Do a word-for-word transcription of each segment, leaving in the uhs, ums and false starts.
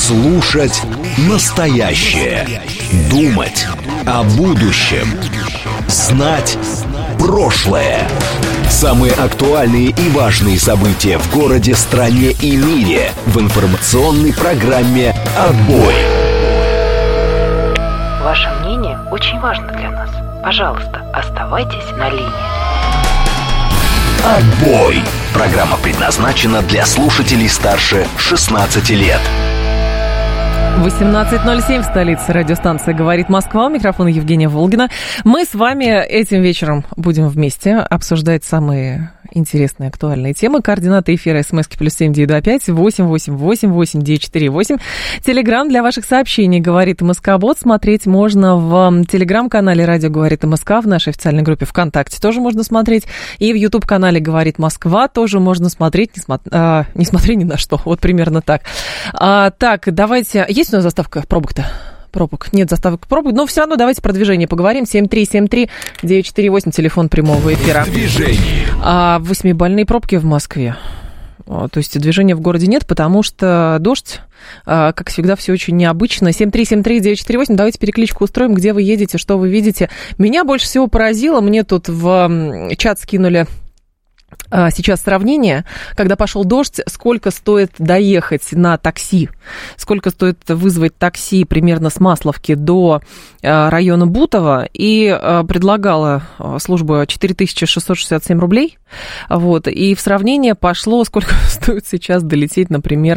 Слушать настоящее. Думать о будущем. Знать прошлое. Самые актуальные и важные события в городе, стране и мире в информационной программе «Отбой». Ваше мнение очень важно для нас. Пожалуйста, оставайтесь на линии. «Отбой». Программа предназначена для слушателей старше шестнадцати лет. восемнадцать ноль семь в столице. Радиостанция «Говорит Москва». У микрофона Евгения Волгина. Мы с вами этим вечером будем вместе обсуждать самые интересные, актуальные темы. Координаты эфира: смски плюс семь девять два пять восемь восемь восемь восемь девять четыре восемь. Телеграм для ваших сообщений «Говорит МСК-бот». Смотреть можно в телеграм-канале «Радио Говорит МСК», в нашей официальной группе ВКонтакте тоже можно смотреть. И в ютуб-канале «Говорит Москва» тоже можно смотреть, несмотря, а, несмотря ни на что. Вот примерно так. А, так, давайте... Есть у нас заставка пробок-то? Пробок. Нет заставок пробок, но все равно давайте про движение поговорим. семь три семь три девять четыре восемь, телефон прямого эфира. Движение. А, восьмибалльные пробки в Москве. То есть движения в городе нет, потому что дождь, как всегда, все очень необычно. семь три семь три девять четыре восемь, давайте перекличку устроим, где вы едете, что вы видите. Меня больше всего поразило, мне тут в чат скинули сейчас сравнение, когда пошел дождь, сколько стоит доехать на такси, сколько стоит вызвать такси примерно с Масловки до района Бутово, и предлагала служба четыре тысячи шестьсот шестьдесят семь рублей, вот, и в сравнение пошло, сколько стоит сейчас долететь, например,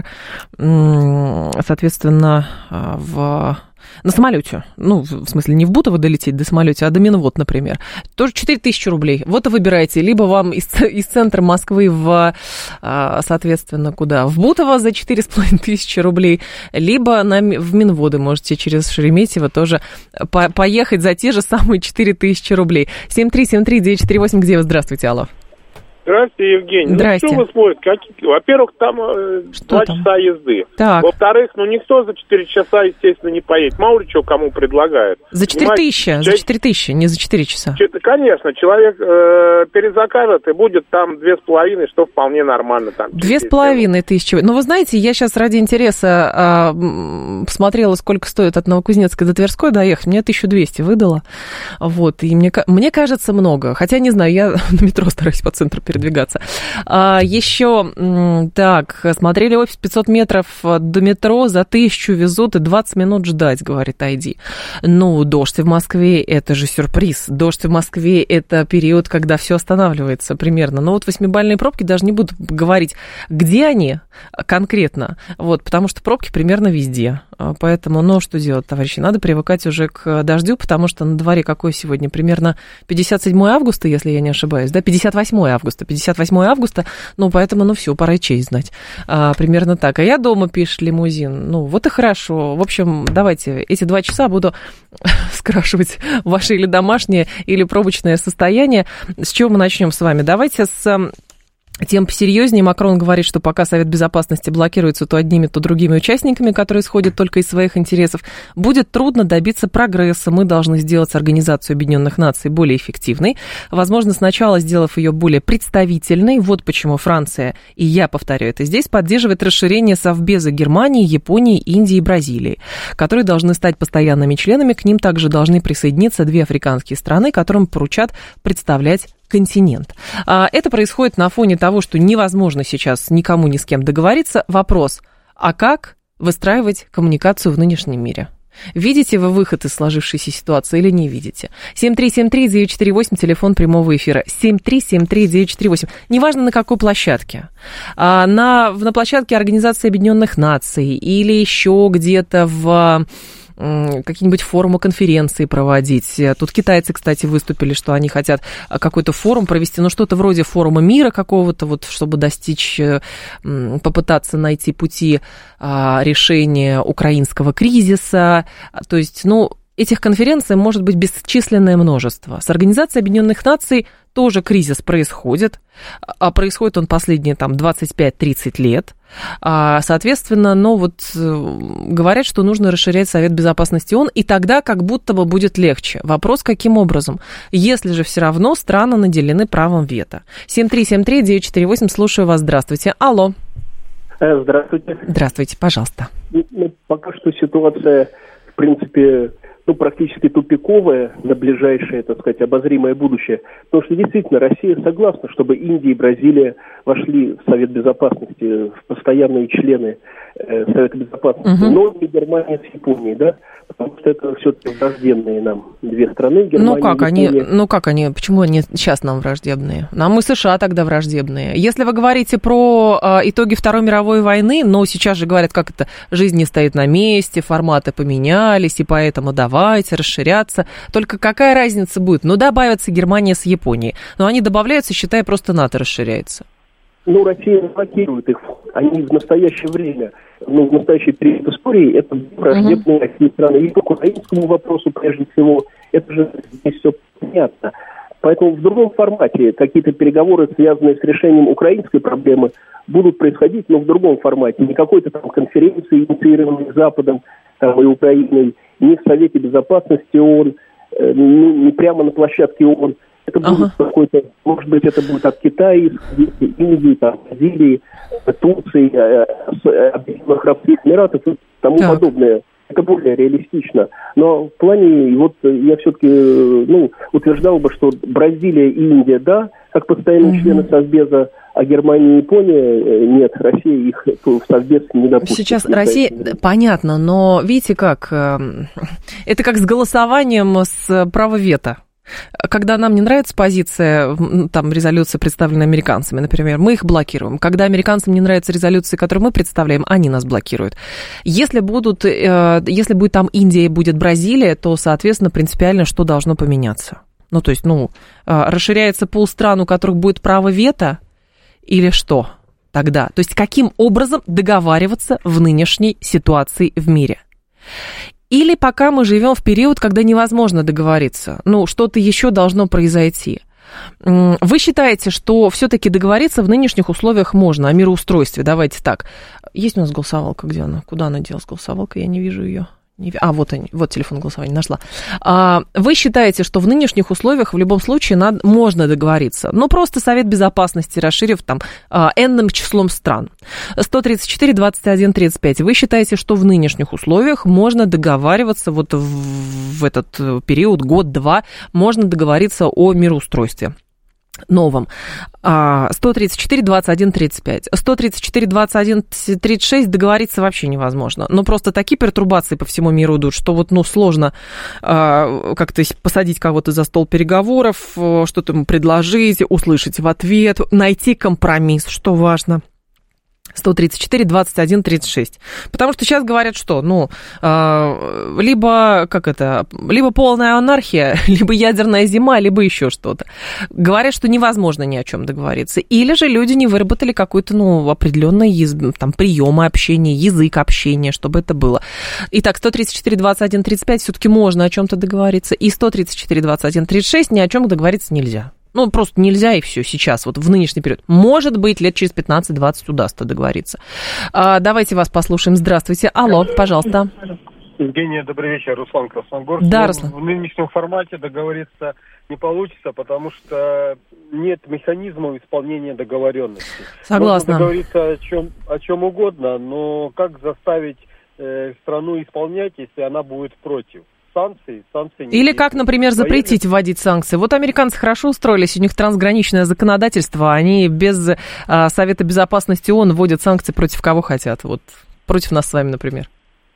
соответственно, в... На самолете, ну, в смысле, не в Бутово долететь до самолета, а до Минвод, например, тоже четыре тысячи рублей. Вот и выбирайте, либо вам из, из центра Москвы в, соответственно, куда? В Бутово за четыре с половиной тысячи рублей, либо на, в Минводы можете через Шереметьево тоже по, поехать за те же самые четыре тысячи рублей. семь три семь три девять четыре восемь, где вы? Здравствуйте, алло. Здравствуйте, Евгений. Здрасте. Ну, что вы смотрите? Какие... Во-первых, там э, два часа езды. Так. Во-вторых, ну, никто за четыре часа, естественно, не поедет. Мало ли что кому предлагают. За четыре тысячи, за четыре тысячи, не за четыре часа. Конечно, человек э, перезакажет, и будет там две с половиной, что вполне нормально. Там, две с половиной тысячи. Ну, вы знаете, я сейчас ради интереса э, посмотрела, сколько стоит от Новокузнецка до Тверской доехать. Мне тысячу двести выдало. Вот, и мне, мне кажется, много. Хотя, не знаю, я на метро стараюсь по центру передвигаться. двигаться. А, еще, так, смотрели офис пятьсот метров до метро, за тысячу везут и двадцать минут ждать, говорит Айди. Ну, дождь в Москве, это же сюрприз. Дождь в Москве, это период, когда все останавливается примерно. Но вот восьмибалльные пробки, даже не буду говорить, где они конкретно, вот, потому что пробки примерно везде. Поэтому, ну, что делать, товарищи? Надо привыкать уже к дождю, потому что на дворе какое сегодня? Примерно пятьдесят седьмое августа, если я не ошибаюсь, да, пятьдесят восьмое августа, пятьдесят восьмое августа, ну, поэтому, ну, все, пора и честь знать. А, примерно так. А я дома, пишет лимузин. Ну, вот и хорошо. В общем, давайте эти два часа буду скрашивать ваше или домашнее, или пробочное состояние. С чего мы начнем с вами? Давайте с... Тем посерьезнее. Макрон говорит, что пока Совет Безопасности блокируется то одними, то другими участниками, которые исходят только из своих интересов, будет трудно добиться прогресса. Мы должны сделать Организацию Объединенных Наций более эффективной. Возможно, сначала сделав ее более представительной. Вот почему Франция, и я повторю это здесь, поддерживает расширение Совбеза Германии, Японии, Индии и Бразилии, которые должны стать постоянными членами. К ним также должны присоединиться две африканские страны, которым поручат представлять континент. Это происходит на фоне того, что невозможно сейчас никому ни с кем договориться. Вопрос, а как выстраивать коммуникацию в нынешнем мире? Видите вы выход из сложившейся ситуации или не видите? семь три семь три девять четыре восемь, телефон прямого эфира. семь три семь три девять четыре восемь. Неважно, на какой площадке. На, на площадке Организации Объединенных Наций или еще где-то в... какие-нибудь форумы, конференции проводить. Тут китайцы, кстати, выступили, что они хотят какой-то форум провести, ну, что-то вроде форума мира какого-то, вот, чтобы достичь, попытаться найти пути решения украинского кризиса. То есть, ну, этих конференций может быть бесчисленное множество. С Организацией Объединенных Наций тоже кризис происходит, а происходит он последние там двадцать пять тридцать лет. Соответственно, ну вот говорят, что нужно расширять Совет Безопасности ООН, и тогда как будто бы будет легче. Вопрос, каким образом? Если же все равно страны наделены правом вето. семь три семь три девять четыре восемь, слушаю вас, здравствуйте. Алло. Здравствуйте. Здравствуйте, пожалуйста. пока что ситуация, в принципе, ну, практически тупиковая на ближайшее, так сказать, обозримое будущее. Потому что действительно Россия согласна, чтобы Индия и Бразилия вошли в Совет Безопасности, в постоянные члены э, Совета Безопасности, угу. но не Германия с Японией, да? Потому что это все-таки враждебные нам две страны, Германия ну как и они, Япония. Ну как они, почему они сейчас нам враждебные? Нам и США тогда враждебные. Если вы говорите про э, итоги Второй мировой войны, но сейчас же говорят, как это, жизнь не стоит на месте, форматы поменялись, и поэтому давайте расширяться. Только какая разница будет? Ну, добавятся Германия с Японией, но они добавляются, считая, просто НАТО расширяется. Ну, Россия блокирует их. Они в настоящее время, ну, в настоящий период истории, это враждебные России страны. И по украинскому вопросу, прежде всего, это же здесь все понятно. Поэтому в другом формате какие-то переговоры, связанные с решением украинской проблемы, будут происходить, но в другом формате. Не какой-то там конференции, инициированной Западом там, и Украиной, не в Совете Безопасности ООН, э, не, не прямо на площадке ООН. Это будет ага. какой-то, может быть, это будет от Китая, Индии, там, Бразилии, Турции, Объединенных Арабских Эмиратов и тому так. подобное. Это более реалистично. Но в плане, вот я все-таки ну, утверждал бы, что Бразилия и Индия, да, как постоянные mm-hmm. члены Совбеза, а Германия и Япония нет, Россия их в Совбез не допустит. Сейчас Россия, понятно, но видите как, это как с голосованием с права вето. Когда нам не нравится позиция, там, резолюции, представленные американцами, например, мы их блокируем. Когда американцам не нравятся резолюции, которые мы представляем, они нас блокируют. Если будут, если будет там Индия и будет Бразилия, то, соответственно, принципиально что должно поменяться? Ну, то есть, ну, расширяется пул стран, у которых будет право вето, или что тогда? То есть, каким образом договариваться в нынешней ситуации в мире? Или пока мы живем в период, когда невозможно договориться, ну, что-то еще должно произойти. Вы считаете, что все-таки договориться в нынешних условиях можно, о мироустройстве? Давайте так. Есть у нас голосовалка, где она? Куда она делась, голосовалка? Я не вижу ее. А, вот они, вот телефон голосования, нашла. А, вы считаете, что в нынешних условиях в любом случае надо, можно договориться? Ну, просто Совет Безопасности, расширив там энным числом стран. сто тридцать четыре двадцать один тридцать пять. Вы считаете, что в нынешних условиях можно договариваться вот в, в этот период, год-два, можно договориться о мироустройстве новом? сто тридцать четыре двадцать один тридцать пять. сто тридцать четыре двадцать один тридцать шесть договориться вообще невозможно. Но просто такие пертурбации по всему миру идут, что вот, ну, сложно а, как-то посадить кого-то за стол переговоров, что-то ему предложить, услышать в ответ, найти компромисс, что важно. сто тридцать четыре двадцать один тридцать шесть. Потому что сейчас говорят, что, ну, э, либо, как это, либо полная анархия, либо ядерная зима, либо еще что-то. Говорят, что невозможно ни о чем договориться. Или же люди не выработали какой-то, ну, определенный язык, там, приемы общения, язык общения, чтобы это было. Итак, сто тридцать четыре двадцать один тридцать пять все-таки можно о чем-то договориться, и сто тридцать четыре двадцать один тридцать шесть ни о чем договориться нельзя. Ну, просто нельзя, и все сейчас, вот в нынешний период. Может быть, лет через пятнадцать-двадцать удастся договориться. А, давайте вас послушаем. Здравствуйте. Алло, пожалуйста. Евгения, добрый вечер. Руслан, Красногорск. Да, Руслан. В нынешнем формате договориться не получится, потому что нет механизмов исполнения договоренности. Согласна. Можно договориться о чем, о чем угодно, но как заставить э, страну исполнять, если она будет против? Санкции, санкции не Или как, например, запретить вводить санкции. Вот американцы хорошо устроились, у них трансграничное законодательство, они без а, Совета Безопасности ООН вводят санкции против кого хотят, вот против нас с вами, например.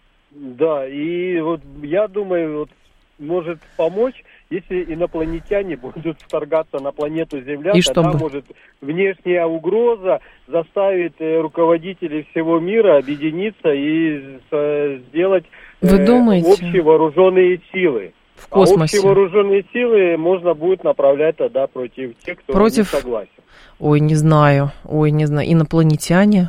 Да, и вот я думаю, вот, может помочь, если инопланетяне будут вторгаться на планету Земля, и тогда, чтобы... может, внешняя угроза заставит руководителей всего мира объединиться и э, сделать Вы думаете? общие вооруженные силы. В космосе. А общие вооруженные силы можно будет направлять тогда против тех, кто против... не согласен. Ой, не знаю, ой, не знаю, инопланетяне.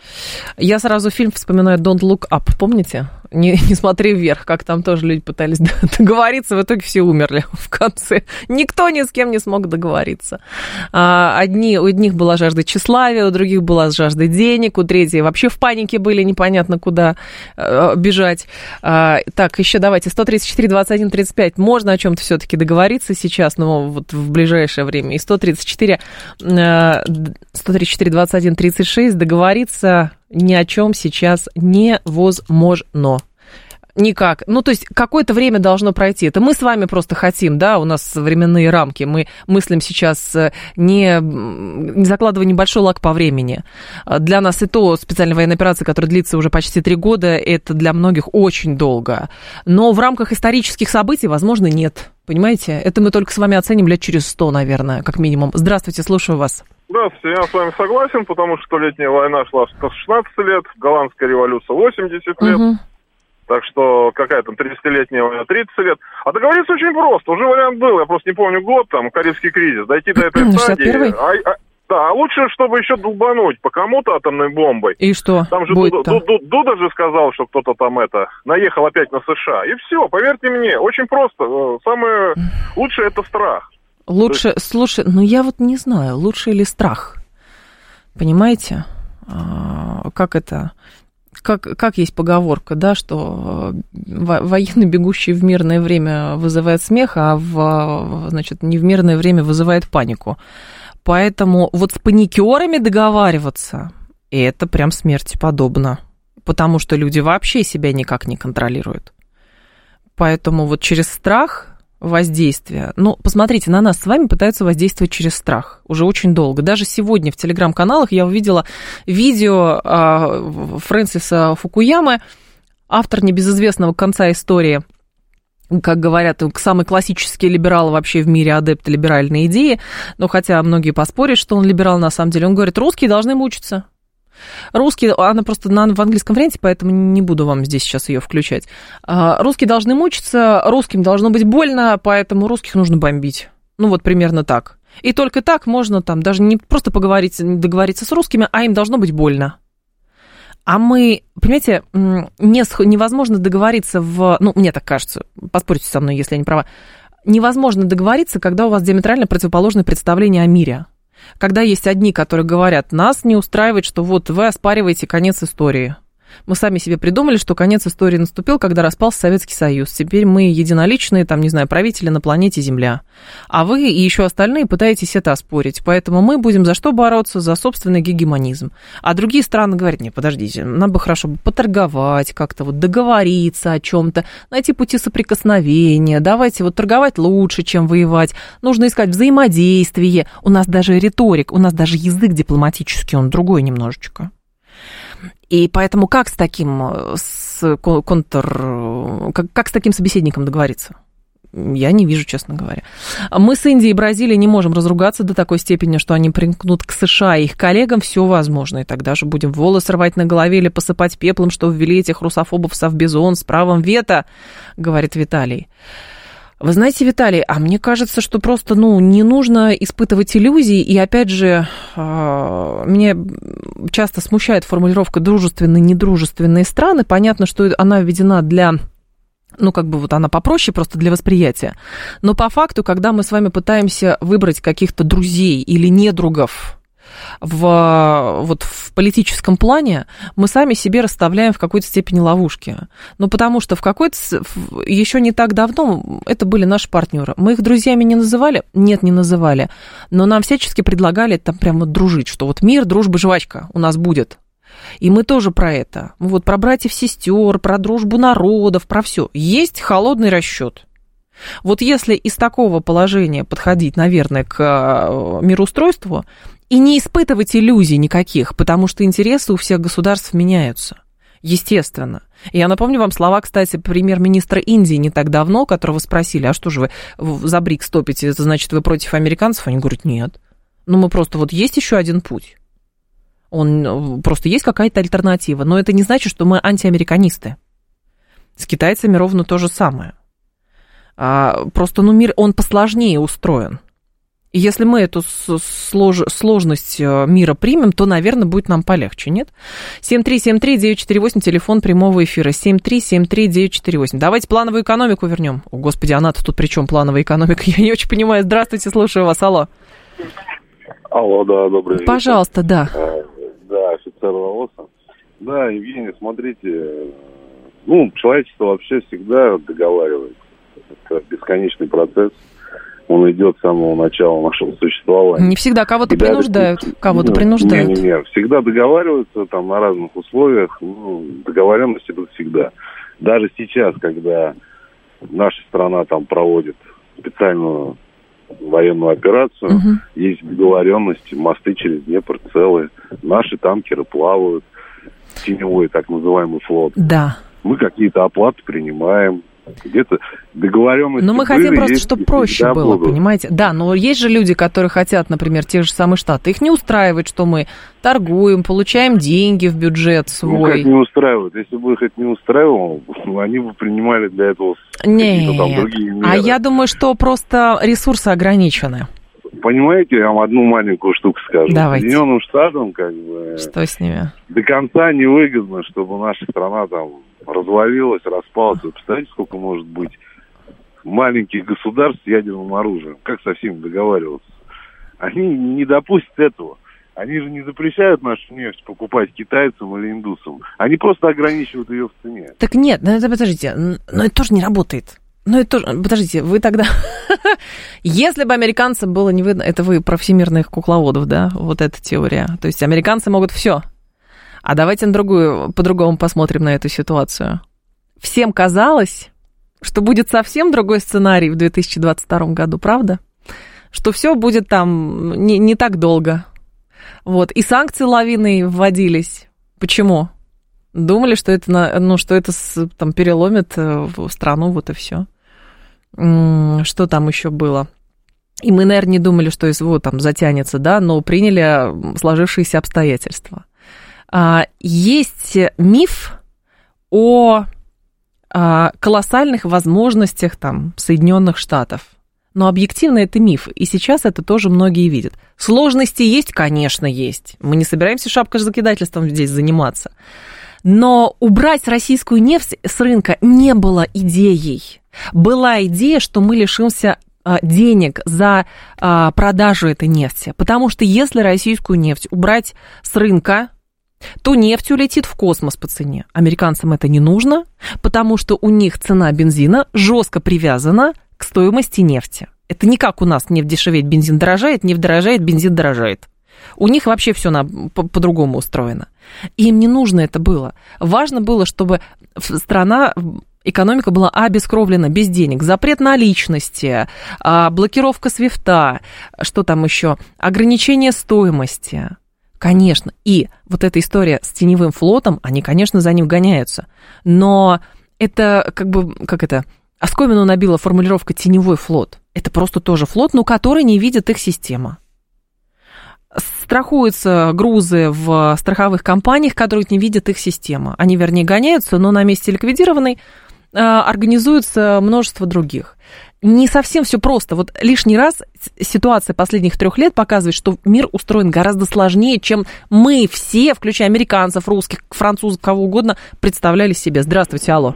Я сразу фильм вспоминаю «Don't Look Up», помните? Не, не смотри вверх, как там тоже люди пытались договориться, в итоге все умерли в конце. Никто ни с кем не смог договориться. Одни, у одних была жажда тщеславия, у других была жажда денег, у третьих вообще в панике были, непонятно куда бежать. Так, еще давайте, сто тридцать четыре двадцать один тридцать пять, можно о чем-то все-таки договориться сейчас, но вот в ближайшее время. И сто тридцать четыре двадцать один тридцать шесть договориться договориться ни о чем сейчас невозможно. Никак. Ну, то есть, какое-то время должно пройти. Это мы с вами просто хотим, да, у нас временные рамки. Мы мыслим сейчас, не, не закладывая небольшой лак по времени. Для нас и то специальная военная операция, которая длится уже почти три года, это для многих очень долго. Но в рамках исторических событий, возможно, нет. Понимаете? Это мы только с вами оценим лет через сто, наверное, как минимум. Здравствуйте, слушаю вас. Здравствуйте, я с вами согласен, потому что летняя война шла шестнадцать лет, голландская революция восемьдесят лет. Угу. Так что какая там тридцатилетняя война, тридцать лет. А договориться очень просто. Уже вариант был, я просто не помню год, там, Карибский кризис. Дойти до этой стадии. А, а, да, а лучше, чтобы еще долбануть по кому-то атомной бомбой. И что? Там же Дуда, Дуда, Дуда же сказал, что кто-то там это наехал опять на США. И все, поверьте мне, очень просто. Самое лучшее это страх. Лучше, есть... слушай, ну я вот не знаю, лучше или страх. Понимаете? А, как это... Как, как есть поговорка, да, что военный, бегущий в мирное время, вызывает смех, а в, значит, не в мирное время вызывает панику. Поэтому вот с паникерами договариваться, это прям смерти подобно, потому что люди вообще себя никак не контролируют. Поэтому вот через страх... воздействие. Ну, посмотрите, на нас с вами пытаются воздействовать через страх уже очень долго. Даже сегодня в телеграм-каналах я увидела видео э, Фрэнсиса Фукуямы, автор небезызвестного конца истории, как говорят, самый классический либерал вообще в мире, адепт либеральной идеи. Но хотя многие поспорят, что он либерал на самом деле, он говорит, русские должны мучиться. Русские, она просто на, в английском варианте, поэтому не буду вам здесь сейчас ее включать. Русские должны мучиться, русским должно быть больно, поэтому русских нужно бомбить. Ну вот примерно так. И только так можно там даже не просто поговорить, договориться с русскими, а им должно быть больно. А мы, понимаете, не, невозможно договориться в... Ну, мне так кажется, поспорьте со мной, если я не права. Невозможно договориться, когда у вас диаметрально противоположное представление о мире. Когда есть одни, которые говорят, нас не устраивает, что вот вы оспариваете конец истории. Мы сами себе придумали, что конец истории наступил, когда распался Советский Союз. Теперь мы единоличные, там, не знаю, правители на планете Земля. А вы и еще остальные пытаетесь это оспорить. Поэтому мы будем за что бороться? За собственный гегемонизм. А другие страны говорят, нет, подождите, нам бы хорошо поторговать как-то, вот договориться о чем-то, найти пути соприкосновения. Давайте вот торговать лучше, чем воевать. Нужно искать взаимодействие. У нас даже риторик, у нас даже язык дипломатический, он другой немножечко. И поэтому как с таким с контр... Как, как с таким собеседником договориться? Я не вижу, честно говоря. Мы с Индией и Бразилией не можем разругаться до такой степени, что они примкнут к США и их коллегам, все возможно. И тогда же будем волосы рвать на голове или посыпать пеплом, что ввели этих русофобов совбезон с правом вето, говорит Виталий. Вы знаете, Виталий, а мне кажется, что просто, ну, не нужно испытывать иллюзий, и, опять же, меня часто смущает формулировка «дружественные, недружественные страны». Понятно, что она введена для, ну, как бы вот она попроще просто для восприятия. Но по факту, когда мы с вами пытаемся выбрать каких-то друзей или недругов, В, вот в политическом плане мы сами себе расставляем в какой-то степени ловушки. Ну, потому что в какой-то... Еще не так давно это были наши партнеры. Мы их друзьями не называли? Нет, не называли. Но нам всячески предлагали там прямо дружить, что вот мир, дружба, жвачка у нас будет. И мы тоже про это. Вот про братьев-сестер, про дружбу народов, про все. Есть холодный расчет. Вот если из такого положения подходить, наверное, к мироустройству и не испытывать иллюзий никаких, потому что интересы у всех государств меняются, естественно. Я напомню вам слова, кстати, премьер-министра Индии не так давно, которого спросили, а что же вы за БРИКС топите, это значит, вы против американцев? Они говорят, нет. Ну, мы просто, вот есть еще один путь. Он, просто есть какая-то альтернатива, но это не значит, что мы антиамериканисты. С китайцами ровно то же самое. А, просто, ну, мир, он посложнее устроен. И если мы эту слож... сложность мира примем, то, наверное, будет нам полегче, нет? семь три семь три девять четыре восемь, телефон прямого эфира, семь три семь три девять четыре восемь. Давайте плановую экономику вернем. О, господи, она-то тут при чем плановая экономика? Я не очень понимаю. Здравствуйте, слушаю вас, алло. Алло, да, добрый вечер. Пожалуйста, да. А, да, офицер ВОСа. Да, Евгений, смотрите, ну, человечество вообще всегда договаривается. Это бесконечный процесс. Он идет с самого начала нашего существования. Не всегда кого-то Когда принуждают, это... кого-то ну, принуждают. Нет, нет, всегда договариваются там на разных условиях. Ну, договоренности идут всегда. Даже сейчас, когда наша страна там проводит специальную военную операцию, угу. есть договоренности, мосты через Днепр целые, наши танкеры плавают, теневой так называемый флот. Да. Мы какие-то оплаты принимаем. Где-то договоренности. Но мы хотим были, просто, есть, чтобы проще было, будут. Понимаете? Да, но есть же люди, которые хотят, например, те же самые Штаты. Их не устраивает, что мы торгуем, получаем деньги в бюджет свой. Ну, как не устраивает? Если бы их это не устраивало, они бы принимали для этого какие-то там другие меры. А я думаю, что просто ресурсы ограничены. Понимаете, я вам одну маленькую штуку скажу. Давайте. Соединенным Штатам, как бы... Что с ними? До конца невыгодно, чтобы наша страна там развалилась, распалась. Вы представляете, сколько может быть маленьких государств с ядерным оружием? Как со всеми договариваться? Они не допустят этого. Они же не запрещают нашу нефть покупать китайцам или индусам. Они просто ограничивают ее в цене. Так нет, ну это подождите, но это тоже не работает. Ну это тоже, подождите, вы тогда... Если бы американцам было не видно... Это вы про всемирных кукловодов, да? Вот эта теория. То есть американцы могут все. А давайте на другую, по-другому посмотрим на эту ситуацию. Всем казалось, что будет совсем другой сценарий в две тысячи двадцать втором году, правда? Что все будет там не, не так долго. Вот. И санкции лавиной вводились. Почему? Думали, что это, ну, что это там, переломит страну, вот и все. Что там еще было? И мы, наверное, не думали, что СВО там затянется, да, но приняли сложившиеся обстоятельства. Есть миф о колоссальных возможностях там Соединенных Штатов. Но объективно это миф, и сейчас это тоже многие видят. Сложности есть? Конечно, есть. Мы не собираемся шапкозакидательством здесь заниматься. Но убрать российскую нефть с рынка не было идеей. Была идея, что мы лишимся денег за продажу этой нефти. Потому что если российскую нефть убрать с рынка, то нефть улетит в космос по цене. Американцам это не нужно, потому что у них цена бензина жестко привязана к стоимости нефти. Это не как у нас: нефть дешевеет, бензин дорожает, нефть дорожает, бензин дорожает. У них вообще все на, по, по-другому устроено. И им не нужно это было. Важно было, чтобы страна, экономика была обескровлена, без денег. Запрет наличности, блокировка свифта, что там еще, ограничение стоимости. Конечно, и вот эта история с теневым флотом, они, конечно, за ним гоняются. Но это как бы, как это, оскомину набила формулировка «теневой флот». Это просто тоже флот, но который не видит их система. Страхуются грузы в страховых компаниях, которые не видят их система. Они, вернее, гоняются, но на месте ликвидированной организуется множество других. Не совсем все просто. Вот лишний раз ситуация последних трех лет показывает, что мир устроен гораздо сложнее, чем мы все, включая американцев, русских, французов, кого угодно, представляли себе. Здравствуйте, алло.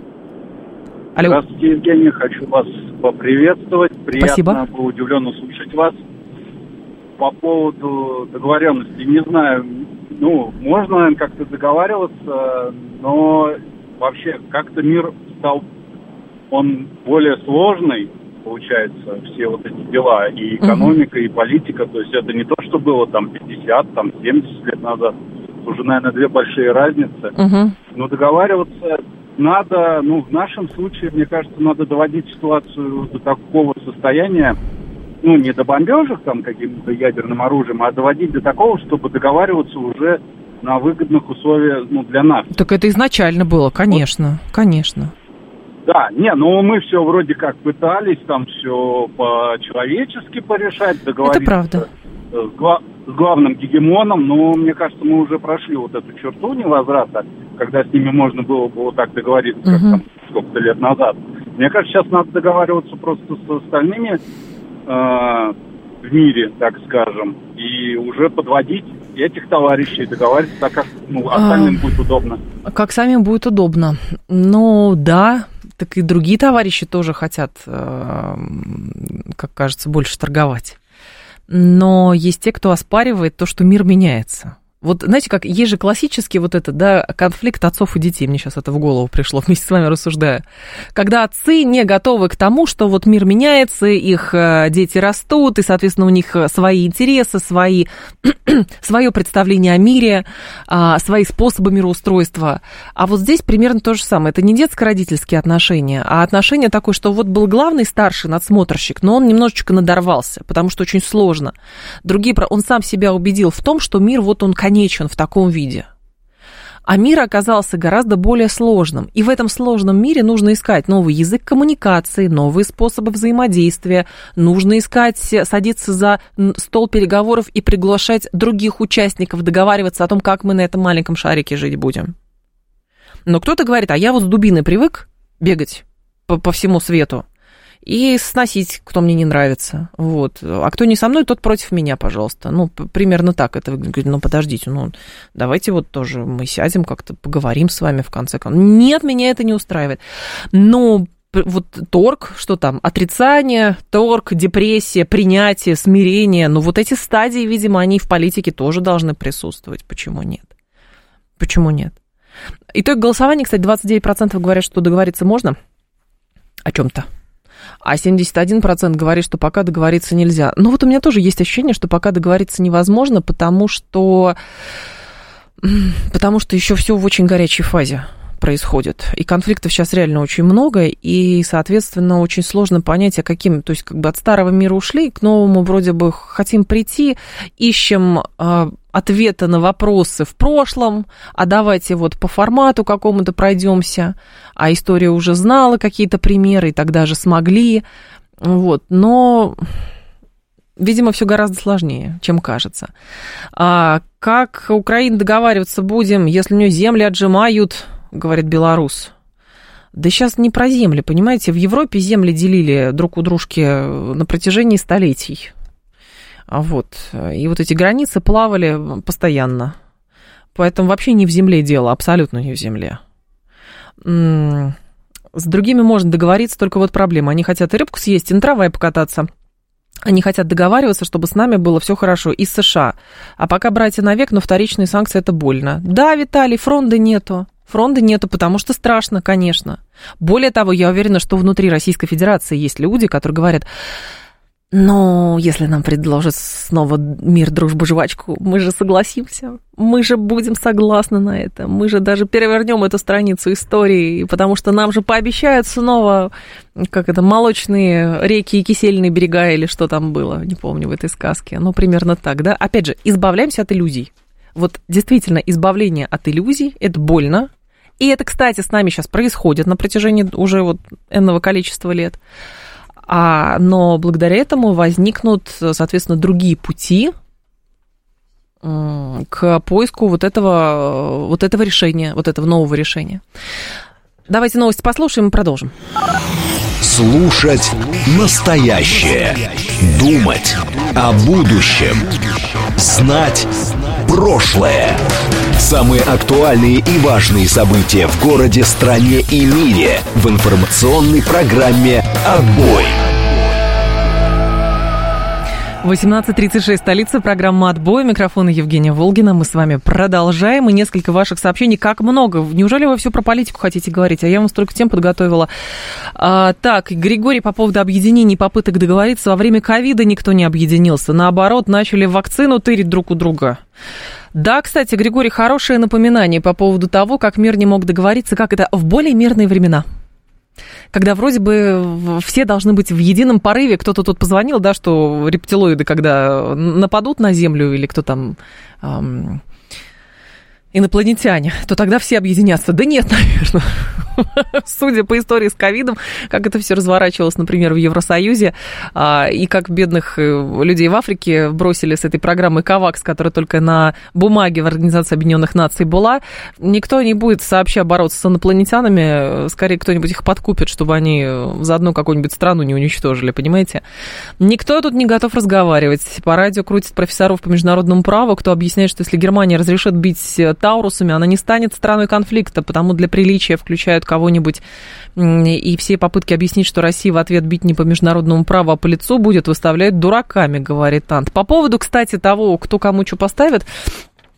Алло. Здравствуйте, Евгений. Хочу вас поприветствовать. Приятно, Спасибо. Было удивленно слушать вас. По поводу договоренности, не знаю, ну, можно, наверное, как-то договариваться, но вообще как-то мир стал, он более сложный, получается, все вот эти дела, и экономика, uh-huh. и политика, то есть это не то, что было там пятьдесят, там семьдесят лет назад, уже, наверное, две большие разницы, uh-huh. но договариваться надо, ну, в нашем случае, мне кажется, надо доводить ситуацию до такого состояния, ну, не до бомбежек там каким-то ядерным оружием, а доводить до такого, чтобы договариваться уже на выгодных условиях, ну, для нас. Так это изначально было, конечно, вот. Конечно. Да, не, ну мы все вроде как пытались там все по-человечески порешать, договориться. Это правда. С, гла- с главным гегемоном, но мне кажется, мы уже прошли вот эту черту невозврата, когда с ними можно было бы вот так договориться, как угу. там сколько-то лет назад. Мне кажется, сейчас надо договариваться просто с остальными э, в мире, так скажем, и уже подводить этих товарищей, договариваться так, как ну, остальным а, будет удобно. Как самим будет удобно. Ну, да, так и другие товарищи тоже хотят, э, как кажется, больше торговать. Но есть те, кто оспаривает то, что мир меняется. Вот, знаете, как есть же классический вот этот, да, конфликт отцов и детей. Мне сейчас это в голову пришло, вместе с вами рассуждая. Когда отцы не готовы к тому, что вот мир меняется, их дети растут, и, соответственно, у них свои интересы, свои, свое представление о мире, свои способы мироустройства. А вот здесь примерно то же самое. Это не детско-родительские отношения, а отношения такое, что вот был главный старший надсмотрщик, но он немножечко надорвался, потому что очень сложно. Другие, он сам себя убедил в том, что мир, вот он, конечно, конечен в таком виде. А мир оказался гораздо более сложным. И в этом сложном мире нужно искать новый язык коммуникации, новые способы взаимодействия. Нужно искать, садиться за стол переговоров и приглашать других участников, договариваться о том, как мы на этом маленьком шарике жить будем. Но кто-то говорит, а я вот с дубиной привык бегать по, по всему свету и сносить, кто мне не нравится. Вот. А кто не со мной, тот против меня, пожалуйста. Ну, примерно так это выглядит. Ну, подождите, ну, давайте вот тоже мы сядем, как-то поговорим с вами в конце концов. Нет, меня это не устраивает. Но вот торг, что там, отрицание, торг, депрессия, принятие, смирение, ну, вот эти стадии, видимо, они в политике тоже должны присутствовать. Почему нет? Почему нет? Итог голосования, кстати, двадцать девять процентов говорят, что договориться можно о чем-то. А семьдесят один процент говорит, что пока договориться нельзя. Но вот у меня тоже есть ощущение, что пока договориться невозможно, потому что, потому что еще все в очень горячей фазе происходит. И конфликтов сейчас реально очень много, и, соответственно, очень сложно понять, а каким, то есть как бы от старого мира ушли, к новому вроде бы хотим прийти, ищем э, ответы на вопросы в прошлом, а давайте вот по формату какому-то пройдемся, а история уже знала какие-то примеры, и тогда же смогли, вот, но... Видимо, все гораздо сложнее, чем кажется. А как Украина договариваться будем, если у нее земли отжимают, говорит белорус. Да сейчас не про земли, понимаете, в Европе земли делили друг у дружки на протяжении столетий. Вот. И вот эти границы плавали постоянно. Поэтому вообще не в земле дело, абсолютно не в земле. С другими можно договориться, только вот проблема. Они хотят и рыбку съесть, и на трамвае покататься. Они хотят договариваться, чтобы с нами было все хорошо, из США. А пока братья навек, но вторичные санкции – это больно. Да, Виталий, фронта нету. Фронта нету, потому что страшно, конечно. Более того, я уверена, что внутри Российской Федерации есть люди, которые говорят, ну, если нам предложат снова мир, дружбу, жвачку, мы же согласимся, мы же будем согласны на это, мы же даже перевернем эту страницу истории, потому что нам же пообещают снова, как это, молочные реки и кисельные берега, или что там было, не помню, в этой сказке, ну, примерно так, да. Опять же, избавляемся от иллюзий. Вот действительно, избавление от иллюзий – это больно. И это, кстати, с нами сейчас происходит на протяжении уже вот энного количества лет. А, но благодаря этому возникнут, соответственно, другие пути к поиску вот этого, вот этого решения, вот этого нового решения. Давайте новости послушаем и продолжим. Слушать настоящее. Думать о будущем. Знать прошлое. Самые актуальные и важные события в городе, стране и мире в информационной программе «Отбой». восемнадцать тридцать шесть, столица, программа «Отбой». Микрофон Евгения Волгина. Мы с вами продолжаем. И несколько ваших сообщений. Как много? Неужели вы все про политику хотите говорить? А я вам столько тем подготовила. А, так, Григорий, по поводу объединений, попыток договориться. Во время ковида никто не объединился. Наоборот, начали вакцину тырить друг у друга. Да, кстати, Григорий, хорошее напоминание по поводу того, как мир не мог договориться, как это в более мирные времена. Когда вроде бы все должны быть в едином порыве. Кто-то тут позвонил, да, что рептилоиды, когда нападут на Землю, или кто там, эм, инопланетяне, то тогда все объединятся. Да нет, наверное. Судя по истории с ковидом, как это все разворачивалось, например, в Евросоюзе, и как бедных людей в Африке бросили с этой программы КОВАКС, которая только на бумаге в Организации Объединенных Наций была, никто не будет сообща бороться с инопланетянами, скорее кто-нибудь их подкупит, чтобы они заодно какую-нибудь страну не уничтожили, понимаете? Никто тут не готов разговаривать. По радио крутят профессоров по международному праву, кто объясняет, что если Германия разрешит бить таурусами, она не станет страной конфликта, потому для приличия включают кого-нибудь, и все попытки объяснить, что Россия в ответ бить не по международному праву, а по лицу будет, выставлять дураками, говорит Ант. По поводу, кстати, того, кто кому что поставит,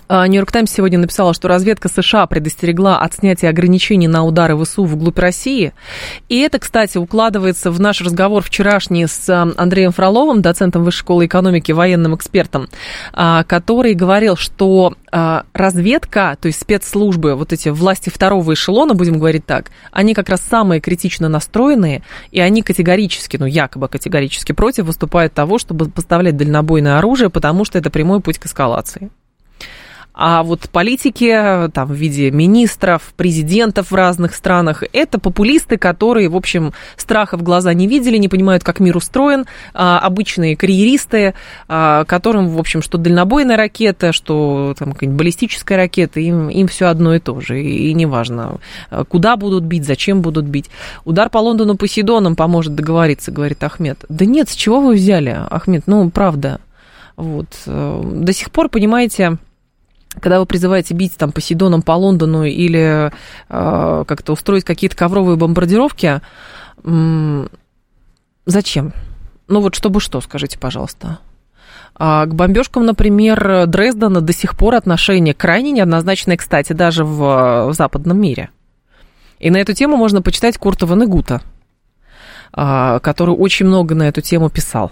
Нью-Йорк Таймс сегодня написала, что разведка США предостерегла от снятия ограничений на удары ВСУ вглубь России. И это, кстати, укладывается в наш разговор вчерашний с Андреем Фроловым, доцентом Высшей школы экономики, военным экспертом, который говорил, что разведка, то есть спецслужбы, вот эти власти второго эшелона, будем говорить так, они как раз самые критично настроенные, и они категорически, ну якобы категорически против выступают того, чтобы поставлять дальнобойное оружие, потому что это прямой путь к эскалации. А вот политики, там, в виде министров, президентов в разных странах, это популисты, которые, в общем, страха в глаза не видели, не понимают, как мир устроен, а, обычные карьеристы, а, которым, в общем, что дальнобойная ракета, что там какая-нибудь баллистическая ракета, им, им все одно и то же, и, и неважно, куда будут бить, зачем будут бить. Удар по Лондону Посейдоном поможет договориться, говорит Ахмед. Да нет, с чего вы взяли, Ахмед, ну, правда. Вот. До сих пор, понимаете... Когда вы призываете бить там Посейдоном по Лондону или э, как-то устроить какие-то ковровые бомбардировки, м- зачем? Ну вот чтобы что, скажите, пожалуйста. А к бомбежкам, например, Дрездена до сих пор отношение крайне неоднозначное, кстати, даже в, в западном мире. И на эту тему можно почитать Курта Ванегута, э, который очень много на эту тему писал.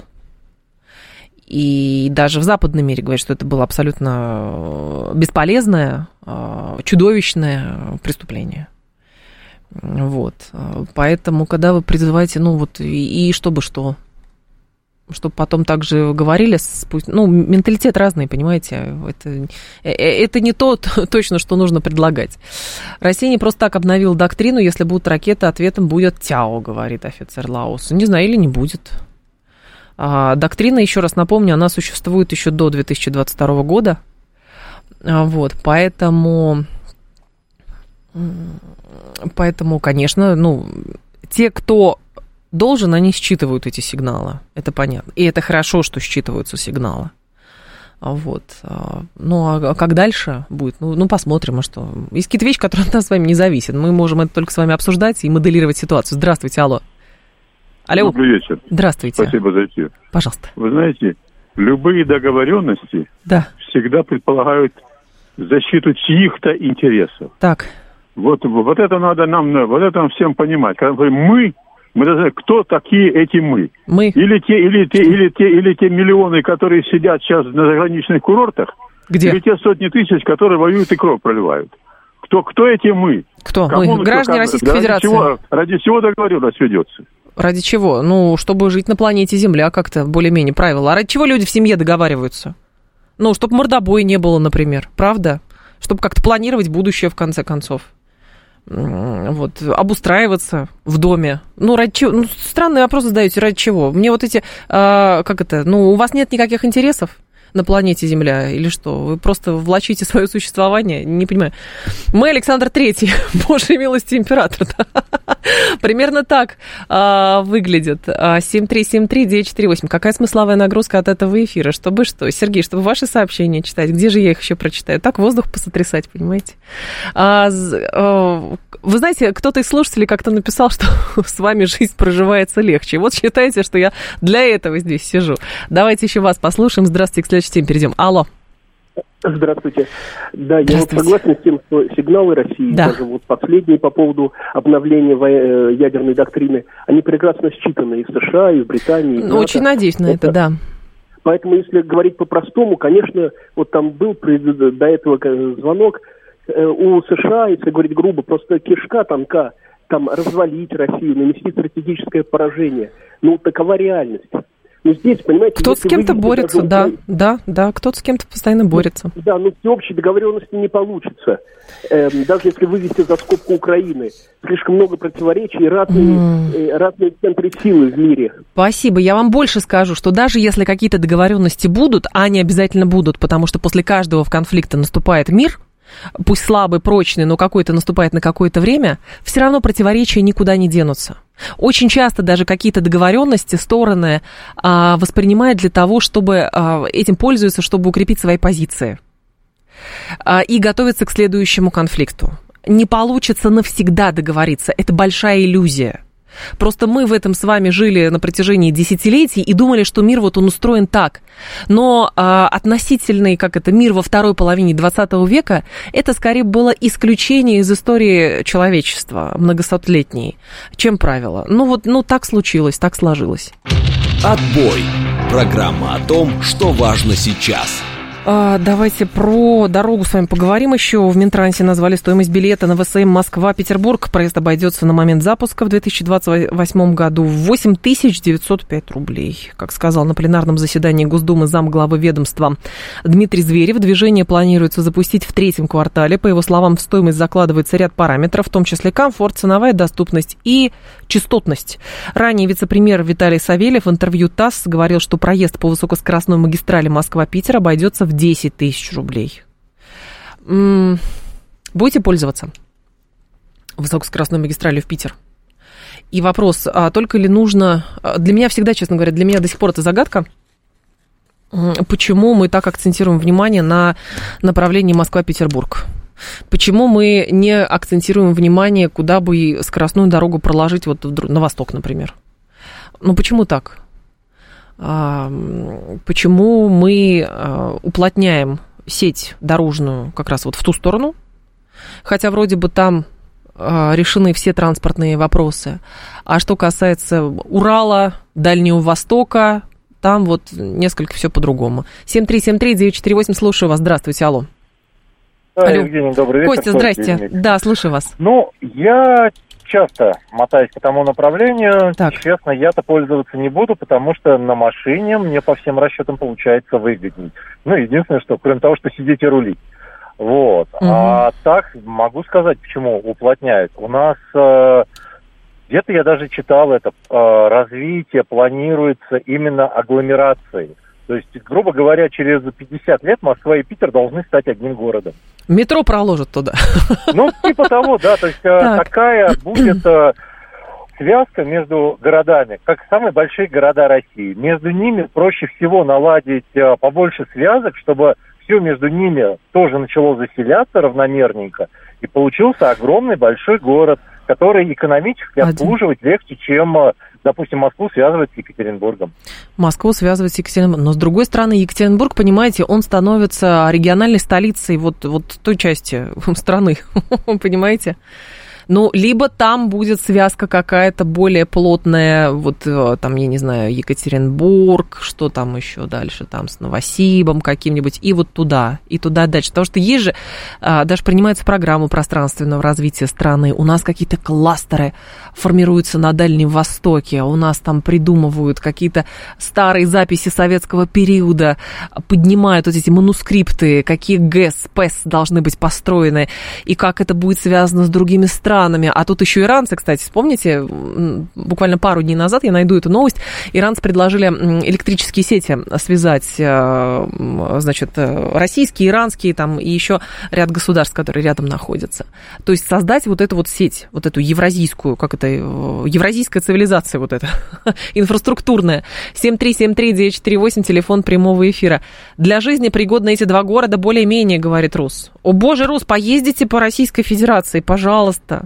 И даже в западном мире говорят, что это было абсолютно бесполезное, чудовищное преступление. Вот. Поэтому, когда вы призываете, ну вот, и, и чтобы что? Чтобы потом также говорили, ну, менталитет разный, понимаете, это, это не то точно, что нужно предлагать. Россия не просто так обновила доктрину, если будут ракеты, ответом будет ТЯО, говорит офицер Лаоса. Не знаю, или не будет. А, доктрина, еще раз напомню, она существует еще до две тысячи двадцать второго года, а, вот, поэтому, поэтому, конечно, ну, те, кто должен, они считывают эти сигналы, это понятно, и это хорошо, что считываются сигналы, вот, ну, а как дальше будет, ну, ну посмотрим, а что, есть какие-то вещи, которые от нас с вами не зависят, мы можем это только с вами обсуждать и моделировать ситуацию. Здравствуйте, алло. Алло. Добрый вечер. Здравствуйте. Спасибо за эфир. Пожалуйста. Вы знаете, любые договоренности да. всегда предполагают защиту чьих-то интересов. Так. Вот, вот это надо нам, вот это нам всем понимать. Когда мы, мы должны, кто такие эти мы? Мы. Или те, или те, или те, или те миллионы, которые сидят сейчас на заграничных курортах. Где? Или те сотни тысяч, которые воюют и кровь проливают. Кто, кто эти мы? Кто? Кому, мы, граждане как, Российской ради Федерации. Чего, ради чего договоренность ведется? Ради чего? Ну, чтобы жить на планете Земля как-то более-менее правила. А ради чего люди в семье договариваются? Ну, чтобы мордобоя не было, например. Правда? Чтобы как-то планировать будущее, в конце концов. Вот. Обустраиваться в доме. Ну, ради чего? Ну, странные вопросы задаете. Ради чего? Мне вот эти... А, как это? Ну, у вас нет никаких интересов на планете Земля или что? Вы просто влачите свое существование? Не понимаю. Мы Александр Третий, Божьей милости император. Примерно так а, выглядит. семь три семь три девять четыре восемь. Какая смысловая нагрузка от этого эфира? Чтобы что? Сергей, чтобы ваши сообщения читать. Где же я их еще прочитаю? Так воздух посотрясать, понимаете? А, а, вы знаете, кто-то из слушателей как-то написал, что с вами жизнь проживается легче. Вот считайте, что я для этого здесь сижу. Давайте еще вас послушаем. Здравствуйте, к следующей теме перейдем. Алло. Здравствуйте. Да, я вот согласен с тем, что сигналы России, да. даже вот последние по поводу обновления во- ядерной доктрины, они прекрасно считаны и в США, и в Британии. И в НАТО. Очень надеюсь на это, это, да. Поэтому, если говорить по-простому, конечно, вот там был до этого звонок у США, если говорить грубо, просто кишка тонка, там развалить Россию, нанести стратегическое поражение. Ну, такова реальность. Но здесь, понимаете, кто-то с кем-то борется, да, да, да, кто-то с кем-то постоянно борется. Да, но всеобщей договоренности не получится. Эм, даже если вывести за скобку Украины. Слишком много противоречий, разные, mm. э, разные центры силы в мире. Спасибо. Я вам больше скажу, что даже если какие-то договоренности будут, а они обязательно будут, потому что после каждого конфликта наступает мир, пусть слабый, прочный, но какой-то наступает на какое-то время, все равно противоречия никуда не денутся. Очень часто даже какие-то договоренности стороны а, воспринимают для того, чтобы а, этим пользуются, чтобы укрепить свои позиции а, и готовиться к следующему конфликту. Не получится навсегда договориться, это большая иллюзия. Просто мы в этом с вами жили на протяжении десятилетий и думали, что мир вот он устроен так. Но а, относительный, как это, мир во второй половине двадцатого века, это скорее было исключение из истории человечества, многосотлетней, чем правило. Ну вот, ну так случилось, так сложилось. Отбой. Программа о том, что важно сейчас. Давайте про дорогу с вами поговорим еще. В Минтрансе назвали стоимость билета на ВСМ Москва-Петербург. Проезд обойдется на момент запуска в две тысячи двадцать восьмом году в восемь тысяч девятьсот пять рублей. Как сказал на пленарном заседании Госдумы замглавы ведомства Дмитрий Зверев, движение планируется запустить в третьем квартале. По его словам, в стоимость закладывается ряд параметров, в том числе комфорт, ценовая доступность и частотность. Ранее вице-премьер Виталий Савельев в интервью ТАСС говорил, что проезд по высокоскоростной магистрали Москва-Питер обойдется в десять тысяч рублей. М-м, будете пользоваться высокоскоростной магистралью в Питер? И вопрос, а только ли нужно... Для меня всегда, честно говоря, для меня до сих пор это загадка. Почему мы так акцентируем внимание на направлении Москва-Петербург? Почему мы не акцентируем внимание, куда бы скоростную дорогу проложить вот на восток, например? Ну, почему так? Почему мы уплотняем сеть дорожную как раз вот в ту сторону, хотя вроде бы там решены все транспортные вопросы. А что касается Урала, Дальнего Востока, там вот несколько все по-другому. семь три семь три девять четыре восемь, слушаю вас. Здравствуйте, алло. Да, алло. Евгений, добрый вечер. Костя, здрасте. Евгений. Да, слушаю вас. Ну, я часто мотаюсь по тому направлению. Так. Честно, я-то пользоваться не буду, потому что на машине мне по всем расчетам получается выгодней. Ну, единственное, что кроме того, что сидеть и рулить. Вот. Угу. А так могу сказать, почему уплотняют. У нас э, где-то я даже читал это, э, развитие планируется именно агломерацией. То есть, грубо говоря, через пятьдесят лет Москва и Питер должны стать одним городом. Метро проложат туда. Ну, типа того, да. То есть так. Такая будет э, связка между городами, как самые большие города России. Между ними проще всего наладить э, побольше связок, чтобы все между ними тоже начало заселяться равномерненько. И получился огромный большой город, который экономически обслуживать легче, чем... допустим, Москву связывать с Екатеринбургом. Москву связывать с Екатеринбургом. Но, с другой стороны, Екатеринбург, понимаете, он становится региональной столицей вот, вот той части страны, понимаете? Ну, либо там будет связка какая-то более плотная, вот там, я не знаю, Екатеринбург, что там еще дальше, там с Новосибом каким-нибудь, и вот туда, и туда дальше. Потому что есть же, даже принимается программа пространственного развития страны, у нас какие-то кластеры формируются на Дальнем Востоке, у нас там придумывают какие-то старые записи советского периода, поднимают вот эти манускрипты, какие ГЭС, ПЭС должны быть построены, и как это будет связано с другими странами. А тут еще иранцы, кстати, вспомните, буквально пару дней назад я найду эту новость, иранцы предложили электрические сети связать, значит, российские, иранские, там, и еще ряд государств, которые рядом находятся. То есть создать вот эту вот сеть, вот эту евразийскую, как это, евразийская цивилизация вот эта, инфраструктурная. семь три семь три девять четыре восемь, телефон прямого эфира. Для жизни пригодны эти два города более-менее, говорит Рус. О боже, Рус, поездите по Российской Федерации, пожалуйста.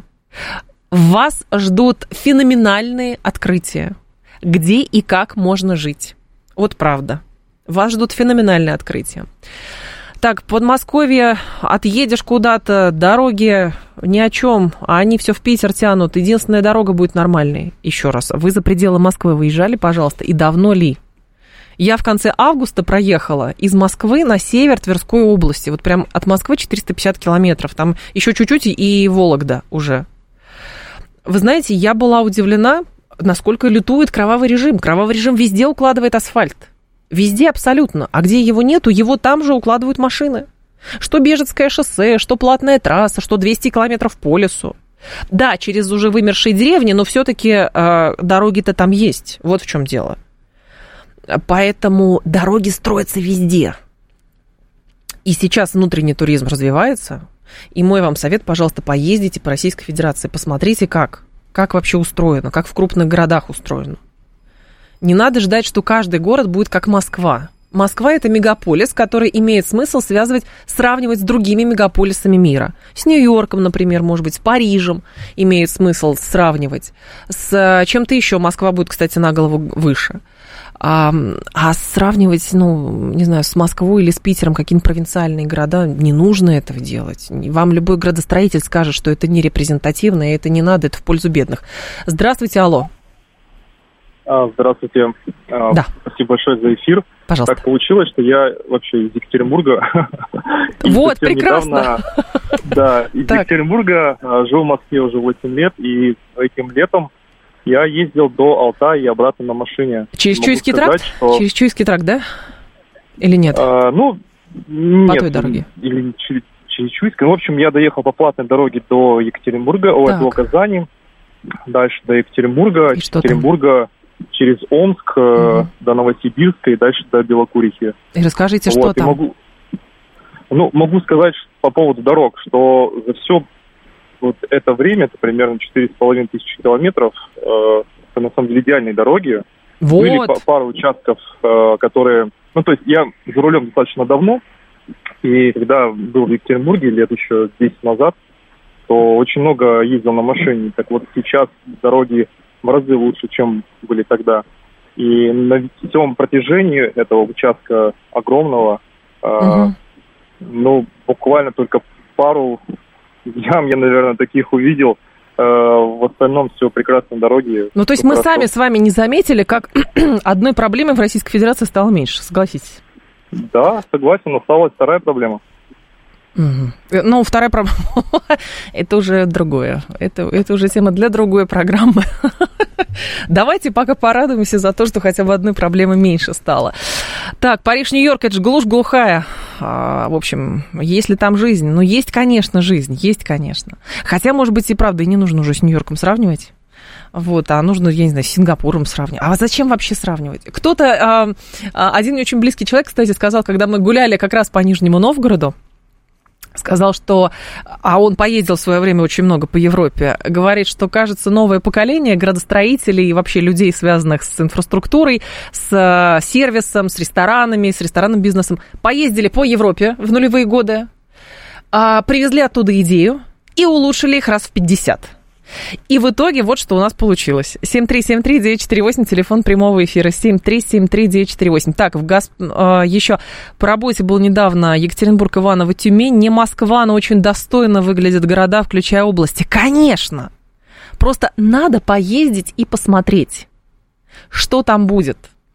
Вас ждут феноменальные открытия, где и как можно жить. Вот правда. Вас ждут феноменальные открытия. Так, Подмосковье, отъедешь куда-то, дороги ни о чем, а они все в Питер тянут. Единственная дорога будет нормальной. Еще раз, вы за пределы Москвы выезжали, пожалуйста, и давно ли? Я в конце августа проехала из Москвы на север Тверской области. Вот прям от Москвы четыреста пятьдесят километров. Там еще чуть-чуть и Вологда уже. Вы знаете, я была удивлена, насколько лютует кровавый режим. Кровавый режим везде укладывает асфальт. Везде абсолютно. А где его нету, его там же укладывают машины. Что Бежецкое шоссе, что платная трасса, что двести километров по лесу. Да, через уже вымершие деревни, но все-таки э, дороги-то там есть. Вот в чем дело. Поэтому дороги строятся везде. И сейчас внутренний туризм развивается. И мой вам совет, пожалуйста, поездите по Российской Федерации, посмотрите, как, как вообще устроено, как в крупных городах устроено. Не надо ждать, что каждый город будет как Москва. Москва – это мегаполис, который имеет смысл связывать, сравнивать с другими мегаполисами мира. С Нью-Йорком, например, может быть, с Парижем имеет смысл сравнивать. С чем-то еще. Москва будет, кстати, на голову выше. А, а сравнивать, ну, не знаю, с Москвой или с Питером какие-нибудь провинциальные города, не нужно этого делать. Вам любой градостроитель скажет, что это не репрезентативно, и это не надо, это в пользу бедных. Здравствуйте, алло. Здравствуйте. Да. Спасибо большое за эфир. Пожалуйста. Так получилось, что я вообще из Екатеринбурга. Вот, прекрасно. Недавно, да, из так. Екатеринбурга, живу в Москве уже восемь лет, и этим летом я ездил до Алтая и обратно на машине. Через Могу Чуйский сказать, тракт? Что... Через Чуйский тракт, да? Или нет? А, ну, нет. По той дороге? Или через, через Чуйский. Ну, в общем, я доехал по платной дороге до Екатеринбурга, ой, до Казани, дальше до Екатеринбурга, из Екатеринбурга там? Через Омск, угу. до Новосибирска и дальше до Белокурихи. И расскажите, вот, что там? Могу, ну, могу сказать по поводу дорог, что за все вот это время, это примерно четыре с половиной тысячи километров, э, это на самом деле идеальные дороги. Вот. Были пару участков, э, которые... Ну, то есть я за рулем достаточно давно, и когда был в Екатеринбурге лет еще десять назад, то очень много ездил на машине. Так вот сейчас дороги в разы лучше, чем были тогда. И на всем протяжении этого участка огромного, э, угу. ну, буквально только пару ям я, наверное, таких увидел. Э, в остальном все прекрасные дороги. Ну, то есть мы хорошо. Сами с вами не заметили, как одной проблемой в Российской Федерации стало меньше, согласитесь? Да, согласен, но стала вторая проблема. Угу. Ну, вторая проблема, это уже другое. Это, это уже тема для другой программы. Давайте пока порадуемся за то, что хотя бы одной проблемы меньше стало. Так, Париж, Нью-Йорк, это же глушь глухая. А, в общем, есть ли там жизнь? Ну, есть, конечно, жизнь, есть, конечно. Хотя, может быть, и правда, и не нужно уже с Нью-Йорком сравнивать. Вот, а нужно, я не знаю, с Сингапуром сравнивать. А зачем вообще сравнивать? Кто-то, а, один мне очень близкий человек, кстати, сказал, когда мы гуляли как раз по Нижнему Новгороду, сказал, что, а он поездил в свое время очень много по Европе, говорит, что, кажется, новое поколение градостроителей и вообще людей, связанных с инфраструктурой, с сервисом, с ресторанами, с ресторанным бизнесом, поездили по Европе в нулевые годы, привезли оттуда идею и улучшили их раз в пятьдесят. И в итоге вот что у нас получилось. семь три семь три девять четыре восемь, телефон прямого эфира, семь три семь три девять четыре восемь. Так, в Газ... э, еще по работе был недавно Екатеринбург, Иваново, Тюмень. Не Москва, но очень достойно выглядят города, включая области. Конечно! Просто надо поездить и посмотреть, что там будет.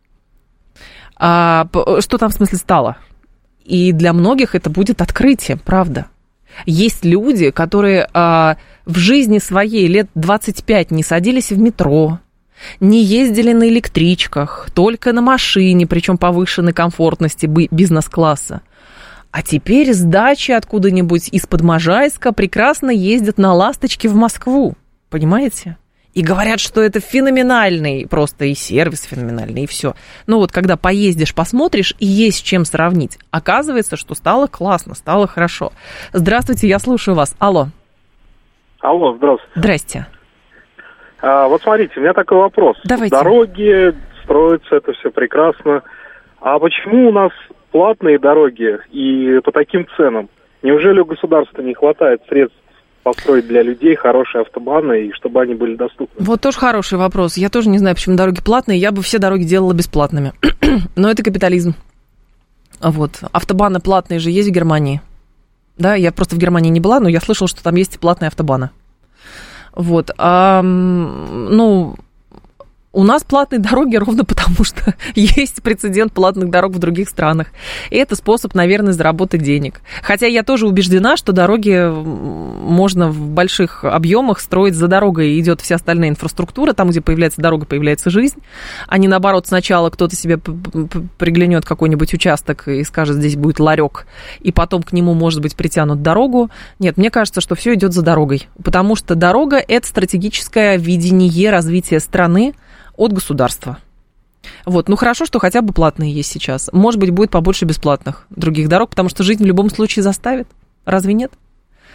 А, что там, в смысле, стало. И для многих это будет открытие, правда. Есть люди, которые а, в жизни своей лет двадцать пять не садились в метро, не ездили на электричках, только на машине, причем повышенной комфортности бизнес-класса. А теперь с дачи откуда-нибудь из-под Можайска прекрасно ездят на «Ласточке» в Москву. Понимаете? И говорят, что это феноменальный, просто и сервис феноменальный, и все. Ну вот, когда поездишь, посмотришь, и есть с чем сравнить. Оказывается, что стало классно, стало хорошо. Здравствуйте, я слушаю вас. Алло. Алло, здравствуйте. Здрасте. А, вот смотрите, у меня такой вопрос. Давайте. Дороги строятся, это все прекрасно. А почему у нас платные дороги и по таким ценам? Неужели у государства не хватает средств построить для людей хорошие автобаны, и чтобы они были доступны? Вот тоже хороший вопрос. Я тоже не знаю, почему дороги платные. Я бы все дороги делала бесплатными. Но это капитализм. Вот. Автобаны платные же есть в Германии. Да, я просто в Германии не была, но я слышала, что там есть платные автобаны. Вот. А, ну... У нас платные дороги ровно потому, что есть прецедент платных дорог в других странах. И это способ, наверное, заработать денег. Хотя я тоже убеждена, что дороги можно в больших объемах строить за дорогой. Идет вся остальная инфраструктура, там, где появляется дорога, появляется жизнь. А не наоборот, сначала кто-то себе приглянет какой-нибудь участок и скажет, здесь будет ларек, и потом к нему, может быть, притянут дорогу. Нет, мне кажется, что все идет за дорогой. Потому что дорога – это стратегическое видение развития страны от государства. Вот, ну хорошо, что хотя бы платные есть сейчас. Может быть, будет побольше бесплатных других дорог, потому что жизнь в любом случае заставит. Разве нет?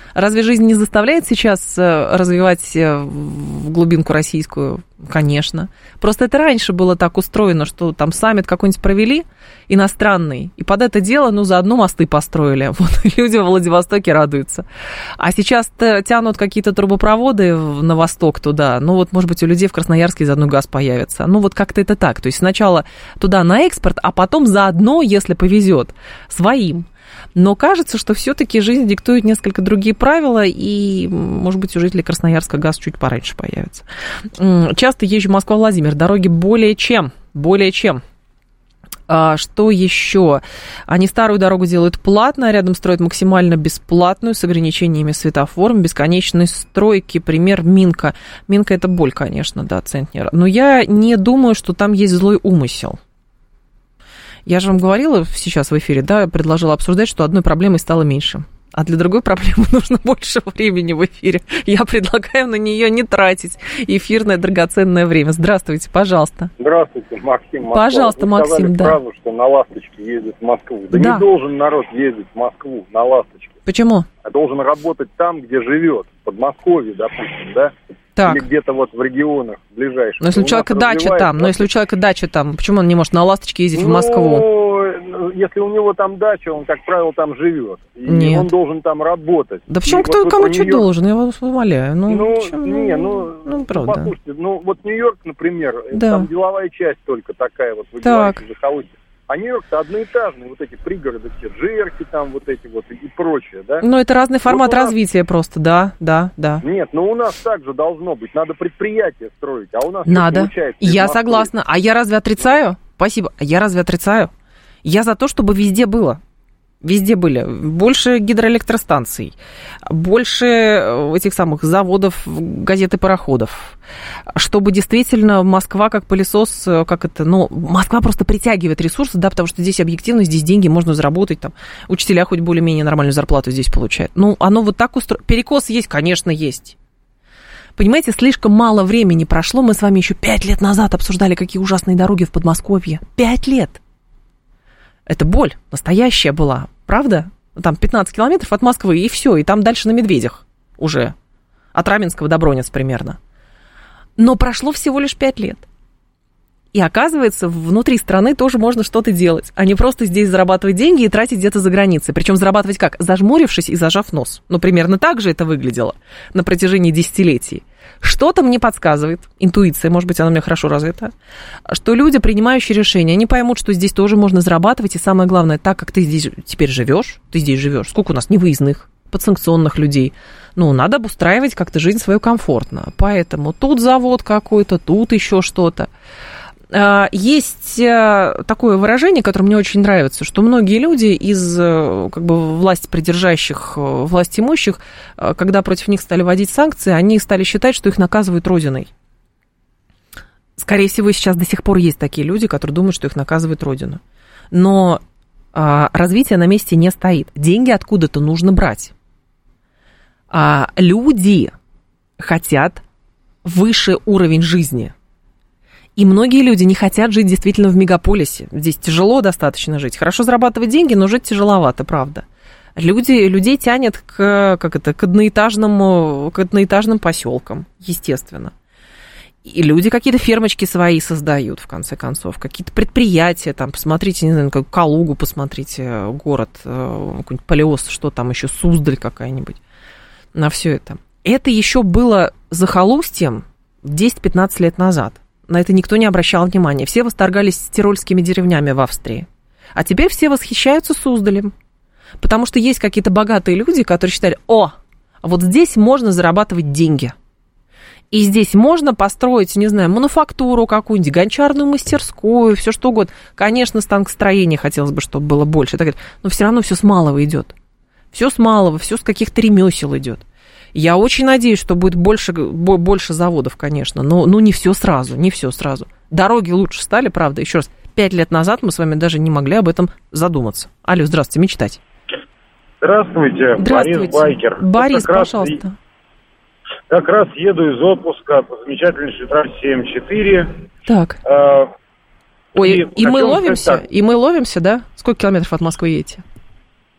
Разве жизнь не заставляет сейчас развивать в глубинку российскую? Конечно. Просто это раньше было так устроено, что там саммит какой-нибудь провели иностранный, и под это дело, ну, заодно мосты построили. Вот люди во Владивостоке радуются. А сейчас тянут какие-то трубопроводы на восток туда. Ну, вот, может быть, у людей в Красноярске заодно газ появится. Ну, вот как-то это так. То есть сначала туда на экспорт, а потом заодно, если повезет, своим. Но кажется, что все-таки жизнь диктует несколько другие правила, и, может быть, у жителей Красноярска газ чуть пораньше появится. Часто езжу Москва-Владимир. Дороги более чем, более чем. А что еще? Они старую дорогу делают платно, рядом строят максимально бесплатную, с ограничениями светофором, бесконечной стройки. Пример Минка. Минка – это боль, конечно, да, центнер. Но я не думаю, что там есть злой умысел. Я же вам говорила сейчас в эфире, да, предложила обсуждать, что одной проблемой стало меньше. А для другой проблемы нужно больше времени в эфире. Я предлагаю на нее не тратить эфирное драгоценное время. Здравствуйте, пожалуйста. Здравствуйте, Максим. Москва. Пожалуйста, Вы Максим, сказали да. фразу, что на «Ласточке» ездит в Москву. Да, да не должен народ ездить в Москву на «Ласточке». Почему? А должен работать там, где живет. В Подмосковье, допустим, да? Так. Или где-то вот в регионах ближайших. Но если у человека дача там, но если у человека дача там, почему он не может на «Ласточке» ездить ну, в Москву? Если у него там дача, он, как правило, там живет. И Нет. он должен там работать. Да почему и кто вот кому что Нью-Йорк... должен, я вас умоляю. Ну, ну, почему? не, ну, ну, правда. послушайте, ну, вот Нью-Йорк, например, Да. там деловая часть только такая вот, вы Так. говорите, захолустье. А Нью-Йорк-то одноэтажный, вот эти пригороды, все, Джерси там, вот эти вот и, и прочее, да? Ну, это разный формат вот нас... развития просто, да, да, да. Нет, ну у нас так же должно быть, надо предприятия строить, а у нас Надо, получается. я согласна. А я разве отрицаю? Спасибо. А я разве отрицаю? Я за то, чтобы везде было. Везде были. Больше гидроэлектростанций, больше этих самых заводов, газет и пароходов. Чтобы действительно Москва как пылесос, как это, ну, Москва просто притягивает ресурсы, да, потому что здесь объективно, здесь деньги можно заработать, там, учителя хоть более-менее нормальную зарплату здесь получают. Ну, оно вот так устроено. Перекос есть, конечно, есть. Понимаете, слишком мало времени прошло, мы с вами еще пять лет назад обсуждали, какие ужасные дороги в Подмосковье. Пять лет. Это боль настоящая была, правда? Там пятнадцать километров от Москвы, и все, и там дальше на Медведях уже. От Раменского до Бронец примерно. Но прошло всего лишь пять лет. И оказывается, внутри страны тоже можно что-то делать, а не просто здесь зарабатывать деньги и тратить где-то за границей. Причем зарабатывать как? Зажмурившись и зажав нос. Ну, примерно так же это выглядело на протяжении десятилетий. Что-то мне подсказывает, интуиция, может быть, она у меня хорошо развита, что люди, принимающие решения, они поймут, что здесь тоже можно зарабатывать, и самое главное, так как ты здесь теперь живешь, ты здесь живешь, сколько у нас невыездных, подсанкционных людей, ну, надо обустраивать как-то жизнь свою комфортно, поэтому тут завод какой-то, тут еще что-то. Есть такое выражение, которое мне очень нравится, что многие люди из как бы власти придержащих, власть имущих, когда против них стали вводить санкции, они стали считать, что их наказывают Родиной. Скорее всего, сейчас до сих пор есть такие люди, которые думают, что их наказывает Родина. Но развитие на месте не стоит. Деньги откуда-то нужно брать. А люди хотят выше уровень жизни. И многие люди не хотят жить действительно в мегаполисе. Здесь тяжело достаточно жить. Хорошо зарабатывать деньги, но жить тяжеловато, правда. Люди, людей тянет к, как это, к, одноэтажным, к одноэтажным поселкам, естественно. И люди какие-то фермочки свои создают, в конце концов. Какие-то предприятия, там, посмотрите, не знаю, как Калугу, посмотрите, город, какой-нибудь Палеос, что там еще, Суздаль какая-нибудь. На все это. Это еще было захолустьем десять-пятнадцать лет назад. На это никто не обращал внимания. Все восторгались тирольскими деревнями в Австрии. А теперь все восхищаются Суздалем. Потому что есть какие-то богатые люди, которые считали, о, вот здесь можно зарабатывать деньги. И здесь можно построить, не знаю, мануфактуру какую-нибудь, гончарную мастерскую, все что угодно. Конечно, станкостроение хотелось бы, чтобы было больше. Но все равно все с малого идет. Все с малого, все с каких-то ремесел идет. Я очень надеюсь, что будет больше, больше заводов, конечно, но, но не все сразу, не все сразу. Дороги лучше стали, правда, еще раз, пять лет назад мы с вами даже не могли об этом задуматься. Алло, здравствуйте, мечтать. Здравствуйте, Здравствуйте. Борис Байкер. Борис, как пожалуйста. Раз, как раз еду из отпуска по замечательнейшей трассе семь четыре. Так. Э, Ой, и, и мы хотел ловимся, сказать так. и мы ловимся, да? Сколько километров от Москвы едете?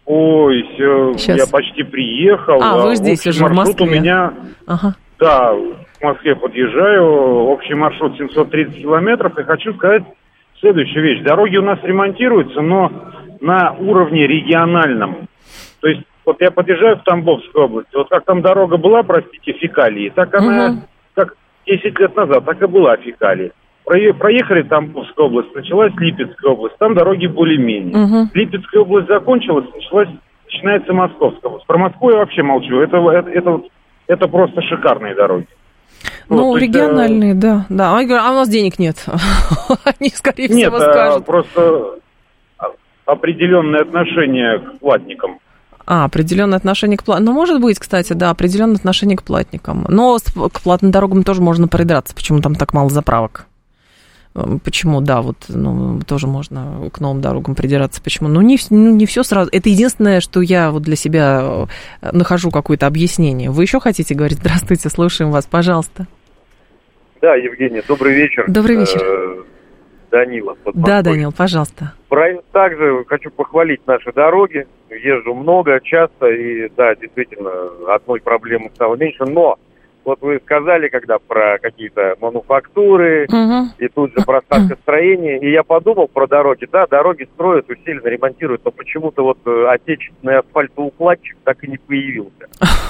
ой, все, я почти приехал. А, вы здесь уже, в Москве. Маршрут у меня, ага. да, в Москве подъезжаю, общий маршрут семьсот тридцать километров, и хочу сказать следующую вещь. Дороги у нас ремонтируются, но на уровне региональном. То есть, вот я подъезжаю в Тамбовскую область, вот как там дорога была, простите, фекалии, так она, угу. как десять лет назад, так и была фекалии. Проехали Тамбовскую область, началась Липецкая область, там дороги более-менее. Угу. Липецкая область закончилась, началась, начинается Московская область. Про Москву я вообще молчу, это, это, это, это просто шикарные дороги. Ну, вот, региональные, есть, да, да. Они говорят, а у нас денег нет. Они, скорее нет, всего, скажут. Нет, просто определенное отношение к платникам. А, определенное отношение к платникам. Ну, может быть, кстати, да, определенное отношение к платникам. Но к платным дорогам тоже можно придраться. Почему там так мало заправок? Почему, да, вот, ну, тоже можно к новым дорогам придираться. Почему? Ну, не, ну, не все сразу. Это единственное, что я вот для себя нахожу какое-то объяснение. Вы еще хотите говорить? Здравствуйте, слушаем вас, пожалуйста. Да, Евгений, добрый вечер. Добрый вечер. Данила. Да, Данил, пожалуйста. Также хочу похвалить наши дороги. Езжу много, часто, и, да, действительно, одной проблемы стало меньше, но вот вы сказали, когда про какие-то мануфактуры, угу. и тут же про станкостроение, и я подумал про дороги. Да, дороги строят, усиленно ремонтируют, но почему-то вот отечественный асфальтоукладчик так и не появился.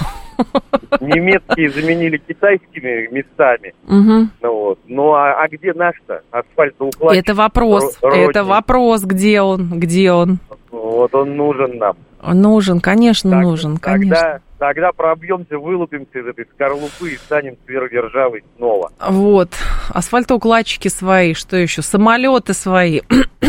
Немецкие заменили китайскими местами. Угу. Ну, вот. Ну а, а где наш-то асфальтоукладчик? Это вопрос, родный? Это вопрос, где он, где он? Вот он нужен нам. Нужен, конечно, так, нужен, тогда, конечно. Тогда пробьемся, вылупимся из этой скорлупы и станем сверхдержавой снова. Вот, асфальтоукладчики свои, что еще, самолеты свои.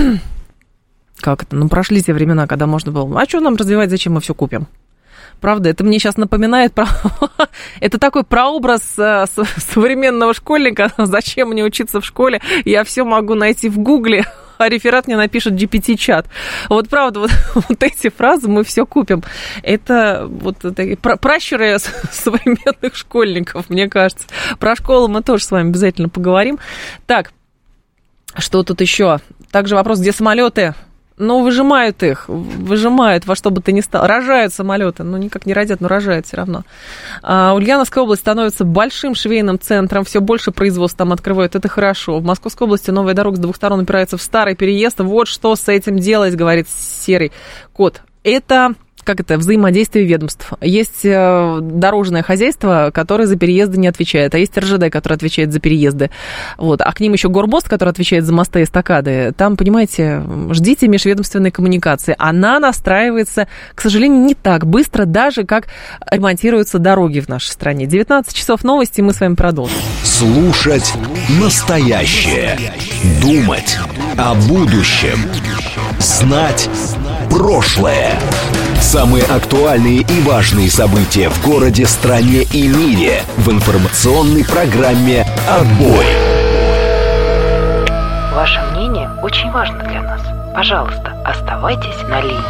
Как это, ну прошли те времена, когда можно было, а что нам развивать, зачем мы все купим? Правда, это мне сейчас напоминает, про... это такой прообраз современного школьника, зачем мне учиться в школе, я все могу найти в Гугле, а реферат мне напишет джи пи ти-чат. Вот правда, вот, вот эти фразы мы все купим. Это вот такие пращуры современных школьников, мне кажется. Про школу мы тоже с вами обязательно поговорим. Так, что тут еще? Также вопрос, где самолеты? Ну, выжимают их, выжимают во что бы то ни стало. Рожают самолеты, ну, никак не родят, но рожают все равно. А, Ульяновская область становится большим швейным центром, все больше производств там открывают, это хорошо. В Московской области новая дорога с двух сторон упирается в старый переезд. Вот что с этим делать, говорит серый кот. Это... Как это, взаимодействие ведомств. Есть дорожное хозяйство, которое за переезды не отвечает, а есть эр жэ дэ, который отвечает за переезды. Вот. А к ним еще Гормост, который отвечает за мосты и эстакады. Там, понимаете, ждите межведомственной коммуникации. Она настраивается, к сожалению, не так быстро, даже как ремонтируются дороги в нашей стране. девятнадцать часов новости, мы с вами продолжим. Слушать настоящее. Думать о будущем. Знать прошлое. Самые актуальные и важные события в городе, стране и мире в информационной программе «Отбой». Ваше мнение очень важно для нас. Пожалуйста, оставайтесь на линии.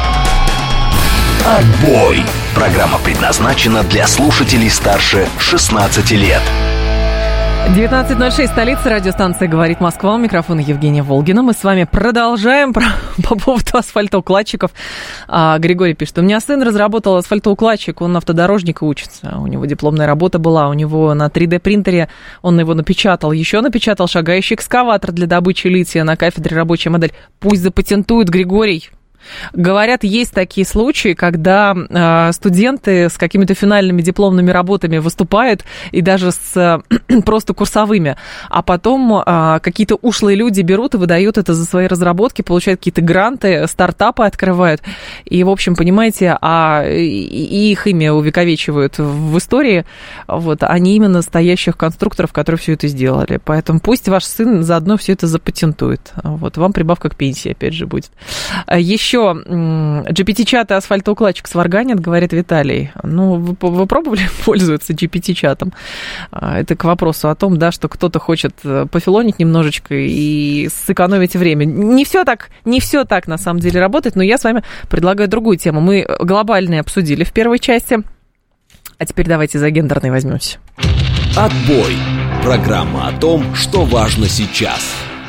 «Отбой». Программа предназначена для слушателей старше шестнадцати лет. девятнадцать ноль шесть, столица, радиостанция «Говорит Москва», у микрофона Евгения Волгина. Мы с вами продолжаем про, по поводу асфальтоукладчиков. А, Григорий пишет, у меня сын разработал асфальтоукладчик, он автодорожника учится, у него дипломная работа была, у него на три дэ принтере он его напечатал, еще напечатал шагающий экскаватор для добычи лития на кафедре рабочая модель. Пусть запатентует, Григорий. Говорят, есть такие случаи, когда э, студенты с какими-то финальными дипломными работами выступают, и даже с э, просто курсовыми, а потом э, какие-то ушлые люди берут и выдают это за свои разработки, получают какие-то гранты, стартапы открывают, и, в общем, понимаете, а и, и их имя увековечивают в истории, вот, а не именно настоящих конструкторов, которые все это сделали. Поэтому пусть ваш сын заодно все это запатентует. Вот, вам прибавка к пенсии, опять же, будет. Еще Еще джи пи ти-чат и асфальтоукладчик сварганят, говорит Виталий. Ну, вы, вы пробовали пользоваться джи пи ти-чатом? Это к вопросу о том, да, что кто-то хочет пофилонить немножечко и сэкономить время. Не все так, не все так на самом деле работает, но я с вами предлагаю другую тему. Мы глобальные обсудили в первой части, а теперь давайте за гендерной возьмемся. «Отбой». Программа о том, что важно сейчас.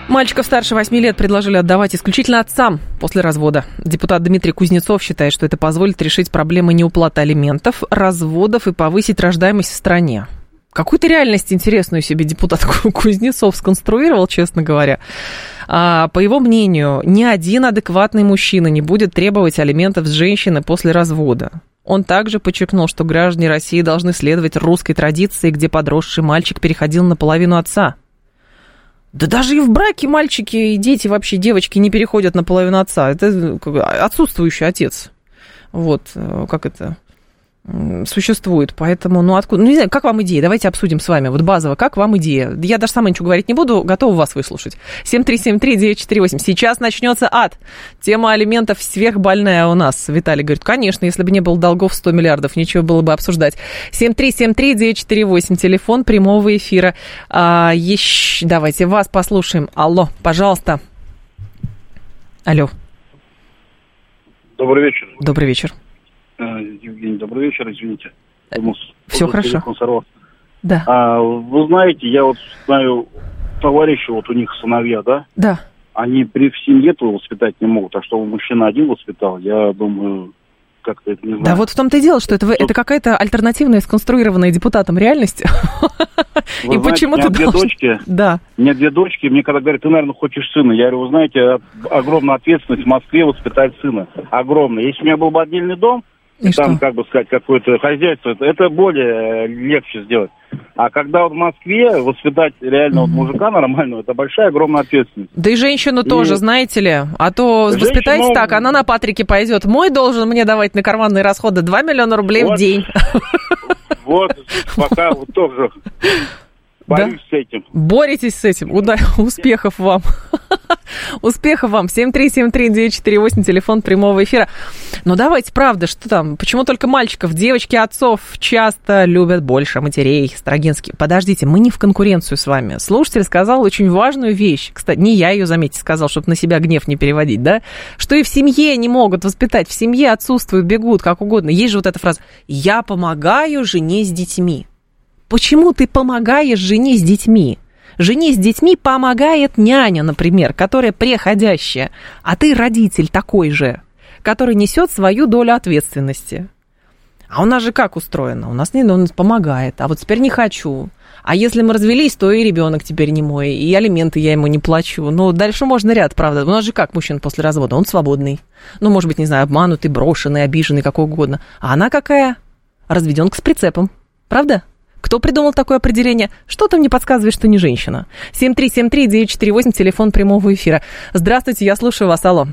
Мальчиков старше восьми лет предложили отдавать исключительно отцам после развода. Депутат Дмитрий Кузнецов считает, что это позволит решить проблемы неуплаты алиментов, разводов и повысить рождаемость в стране. Какую-то реальность интересную себе депутат Кузнецов сконструировал, честно говоря. А, по его мнению, ни один адекватный мужчина не будет требовать алиментов с женщины после развода. Он также подчеркнул, что граждане России должны следовать русской традиции, где подросший мальчик переходил на половину отца. Да даже и в браке мальчики и дети, вообще девочки не переходят на половину отца. Это отсутствующий отец. Вот, как это существует. Поэтому, ну, откуда... Ну, не знаю, как вам идея? Давайте обсудим с вами. Вот базово, как вам идея? Я даже сама ничего говорить не буду, готова вас выслушать. семь три семь три девять четыре восемь. Сейчас начнется ад. Тема алиментов сверхбольная у нас. Виталий говорит, конечно, если бы не было долгов сто миллиардов, ничего было бы обсуждать. семь три семь три девять четыре восемь. Телефон прямого эфира. А, еще... Давайте вас послушаем. Алло, пожалуйста. Алло. Добрый вечер. Добрый вечер. Евгений, добрый вечер, извините. Все хорошо. Да. А, вы знаете, я вот знаю товарищи, вот у них сыновья, да? Да. Они при в семье-то воспитать не могут, а чтобы мужчина один воспитал, я думаю, как-то это не знаю. Да вот в том-то и дело, что это, это какая-то альтернативная, сконструированная депутатом реальность. Вы и почему-то две дочки. Да. У меня две дочки, мне когда говорят, ты, наверное, хочешь сына. Я говорю, вы знаете, огромная ответственность в Москве воспитать сына. Огромная. Если у меня был бы отдельный дом, и там, что? Как бы сказать, какое-то хозяйство, это, это более легче сделать. А когда вот в Москве воспитать реально вот мужика нормального, это большая, огромная ответственность. Да и женщину и... тоже, знаете ли. А то женщину... воспитайте так, она на Патрике пойдет. Мой должен мне давать на карманные расходы два миллиона рублей вот, в день. Вот, пока вот тоже борюсь с этим. Боретесь с этим. Уда... Успехов вам. Успехов вам. семь три семь три девять четыре восемь, телефон прямого эфира. Но давайте, правда, что там? Почему только мальчиков? Девочки отцов часто любят больше матерей. Строгинский. Подождите, мы не в конкуренцию с вами. Слушатель сказал очень важную вещь. Кстати, не я ее, заметьте, сказал, чтобы на себя гнев не переводить, да? Что и в семье не могут воспитать. В семье отсутствуют, бегут, как угодно. Есть же вот эта фраза «Я помогаю жене с детьми». Почему ты помогаешь жене с детьми? Жене с детьми помогает няня, например, которая преходящая, а ты родитель такой же, который несет свою долю ответственности. А у нас же как устроено? У нас не, он помогает, а вот теперь не хочу. А если мы развелись, то и ребенок теперь не мой, и алименты я ему не плачу. Ну, дальше можно ряд, правда. У нас же как мужчина после развода? Он свободный. Ну, может быть, не знаю, обманутый, брошенный, обиженный, какой угодно. А она какая? Разведенка с прицепом. Правда? Кто придумал такое определение? Что-то мне подсказывает, что не женщина. семь три семь три девять четыре восемь, телефон прямого эфира. Здравствуйте, я слушаю вас. Алло.